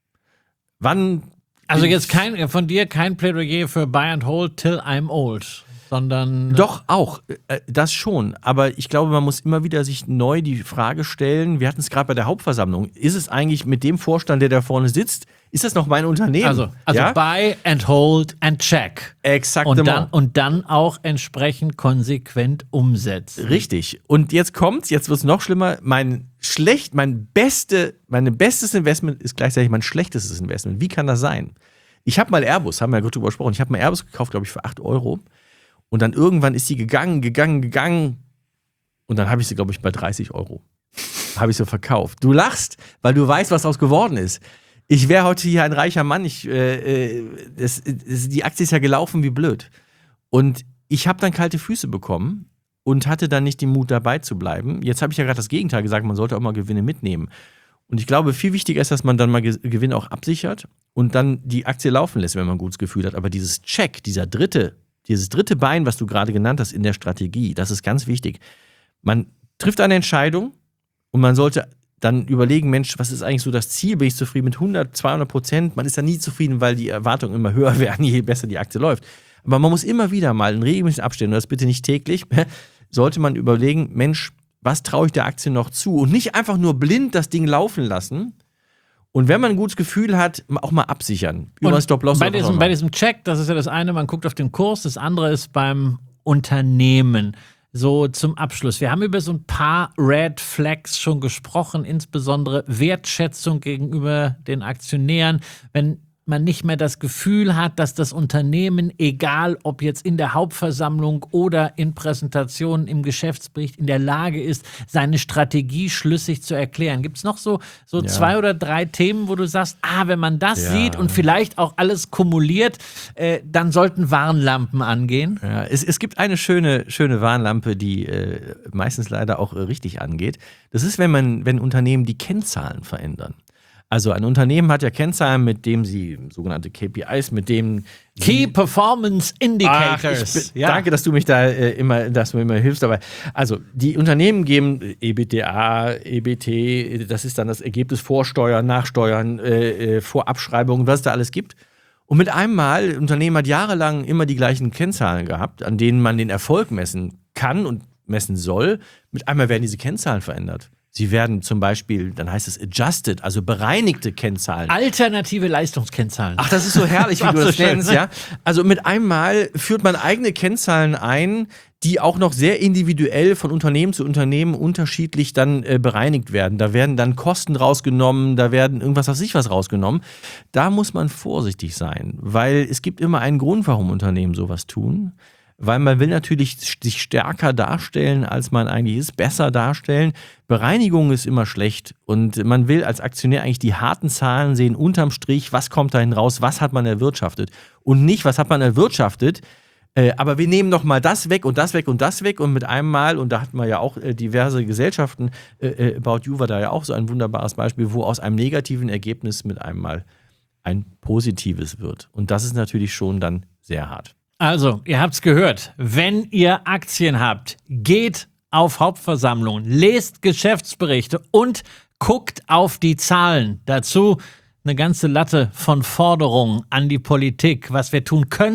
Wann Also jetzt kein, von dir kein Plädoyer für Buy and Hold till I'm old, sondern... Doch, auch, äh, das schon. Aber ich glaube, man muss immer wieder sich neu die Frage stellen, wir hatten es gerade bei der Hauptversammlung, ist es eigentlich mit dem Vorstand, der da vorne sitzt, ist das noch mein Unternehmen? Also, also ja? Buy and Hold and Check. Exakt. Und dann, und dann auch entsprechend konsequent umsetzen. Richtig. Und jetzt kommt's, jetzt wird's noch schlimmer. Mein schlecht, mein beste, mein bestes Investment ist gleichzeitig mein schlechtestes Investment. Wie kann das sein? Ich habe mal Airbus, haben wir ja gut drüber gesprochen, ich habe mal Airbus gekauft, glaube ich, für acht Euro. Und dann irgendwann ist sie gegangen, gegangen, gegangen. Und dann habe ich sie, glaube ich, bei dreißig Euro. Habe ich sie verkauft. Du lachst, weil du weißt, was daraus geworden ist. Ich wäre heute hier ein reicher Mann. Ich, äh, das, das, die Aktie ist ja gelaufen wie blöd. Und ich habe dann kalte Füße bekommen und hatte dann nicht den Mut, dabei zu bleiben. Jetzt habe ich ja gerade das Gegenteil gesagt, man sollte auch mal Gewinne mitnehmen. Und ich glaube, viel wichtiger ist, dass man dann mal Gewinne auch absichert und dann die Aktie laufen lässt, wenn man ein gutes Gefühl hat. Aber dieses Check, dieser dritte, dieses dritte Bein, was du gerade genannt hast in der Strategie, das ist ganz wichtig. Man trifft eine Entscheidung und man sollte dann überlegen, Mensch, was ist eigentlich so das Ziel? Bin ich zufrieden mit hundert, zweihundert Prozent? Man ist ja nie zufrieden, weil die Erwartungen immer höher werden, je besser die Aktie läuft. Aber man muss immer wieder mal in regelmäßigen Abständen, und das bitte nicht täglich, sollte man überlegen, Mensch, was traue ich der Aktie noch zu? Und nicht einfach nur blind das Ding laufen lassen. Und wenn man ein gutes Gefühl hat, auch mal absichern. Über Stop-Loss. Bei diesem, bei diesem Check, das ist ja das eine, man guckt auf den Kurs, das andere ist beim Unternehmen. So zum Abschluss. Wir haben über so ein paar Red Flags schon gesprochen, insbesondere Wertschätzung gegenüber den Aktionären. Wenn man nicht mehr das Gefühl hat, dass das Unternehmen, egal ob jetzt in der Hauptversammlung oder in Präsentationen im Geschäftsbericht, in der Lage ist, seine Strategie schlüssig zu erklären. Gibt es noch so, so ja. zwei oder drei Themen, wo du sagst, ah, wenn man das ja. sieht und vielleicht auch alles kumuliert, äh, dann sollten Warnlampen angehen? Ja, es, es gibt eine schöne, schöne Warnlampe, die äh, meistens leider auch äh, richtig angeht. Das ist, wenn man, wenn Unternehmen die Kennzahlen verändern. Also ein Unternehmen hat ja Kennzahlen, mit dem sie, sogenannte K P Is, mit denen Key Performance Indicators. Ach, ich, ja. Danke, dass du mich da äh, immer, dass du mir immer hilfst. Aber also die Unternehmen geben E B T A, E B T, das ist dann das Ergebnis vor Steuern, nach Steuern, äh, vor Abschreibungen, was es da alles gibt. Und mit einem Mal, ein Unternehmen hat jahrelang immer die gleichen Kennzahlen gehabt, an denen man den Erfolg messen kann und messen soll. Mit einmal werden diese Kennzahlen verändert. Sie werden zum Beispiel, dann heißt es adjusted, also bereinigte Kennzahlen. Alternative Leistungskennzahlen. Ach, das ist so herrlich, wie du das so nennst, ja. Also mit einem Mal führt man eigene Kennzahlen ein, die auch noch sehr individuell von Unternehmen zu Unternehmen unterschiedlich dann äh, bereinigt werden. Da werden dann Kosten rausgenommen, da werden irgendwas, was ich was rausgenommen. Da muss man vorsichtig sein, weil es gibt immer einen Grund, warum Unternehmen sowas tun. Weil man will natürlich sich stärker darstellen, als man eigentlich ist, besser darstellen. Bereinigung ist immer schlecht und man will als Aktionär eigentlich die harten Zahlen sehen, unterm Strich, was kommt dahin raus, was hat man erwirtschaftet und nicht, was hat man erwirtschaftet, äh, aber wir nehmen noch mal das weg und das weg und das weg und mit einem Mal, und da hat man ja auch äh, diverse Gesellschaften, äh, About You war da ja auch so ein wunderbares Beispiel, wo aus einem negativen Ergebnis mit einem Mal ein positives wird. Und das ist natürlich schon dann sehr hart. Also, ihr habt's gehört. Wenn ihr Aktien habt, geht auf Hauptversammlungen, lest Geschäftsberichte und guckt auf die Zahlen. Dazu eine ganze Latte von Forderungen an die Politik, was wir tun können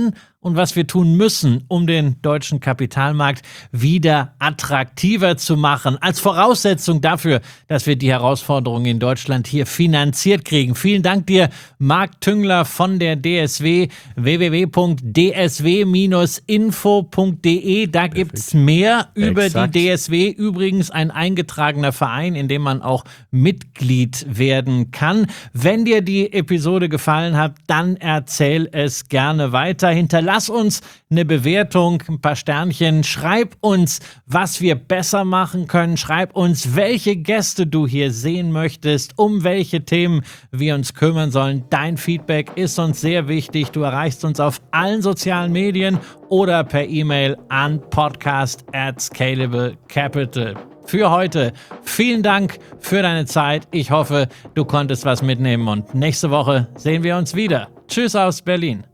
und was wir tun müssen, um den deutschen Kapitalmarkt wieder attraktiver zu machen. Als Voraussetzung dafür, dass wir die Herausforderungen in Deutschland hier finanziert kriegen. Vielen Dank dir, Marc Tüngler von der D S W, w w w punkt d s w Bindestrich info punkt d e. Da gibt es mehr über Exakt. die D S W. Übrigens ein eingetragener Verein, in dem man auch Mitglied werden kann. Wenn dir die Episode gefallen hat, dann erzähl es gerne weiter. Hinterlass uns eine Bewertung, ein paar Sternchen. Schreib uns, was wir besser machen können. Schreib uns, welche Gäste du hier sehen möchtest, um welche Themen wir uns kümmern sollen. Dein Feedback ist uns sehr wichtig. Du erreichst uns auf allen sozialen Medien oder per E-Mail an podcast at scalable capital. Für heute vielen Dank für deine Zeit. Ich hoffe, du konntest was mitnehmen und nächste Woche sehen wir uns wieder. Tschüss aus Berlin.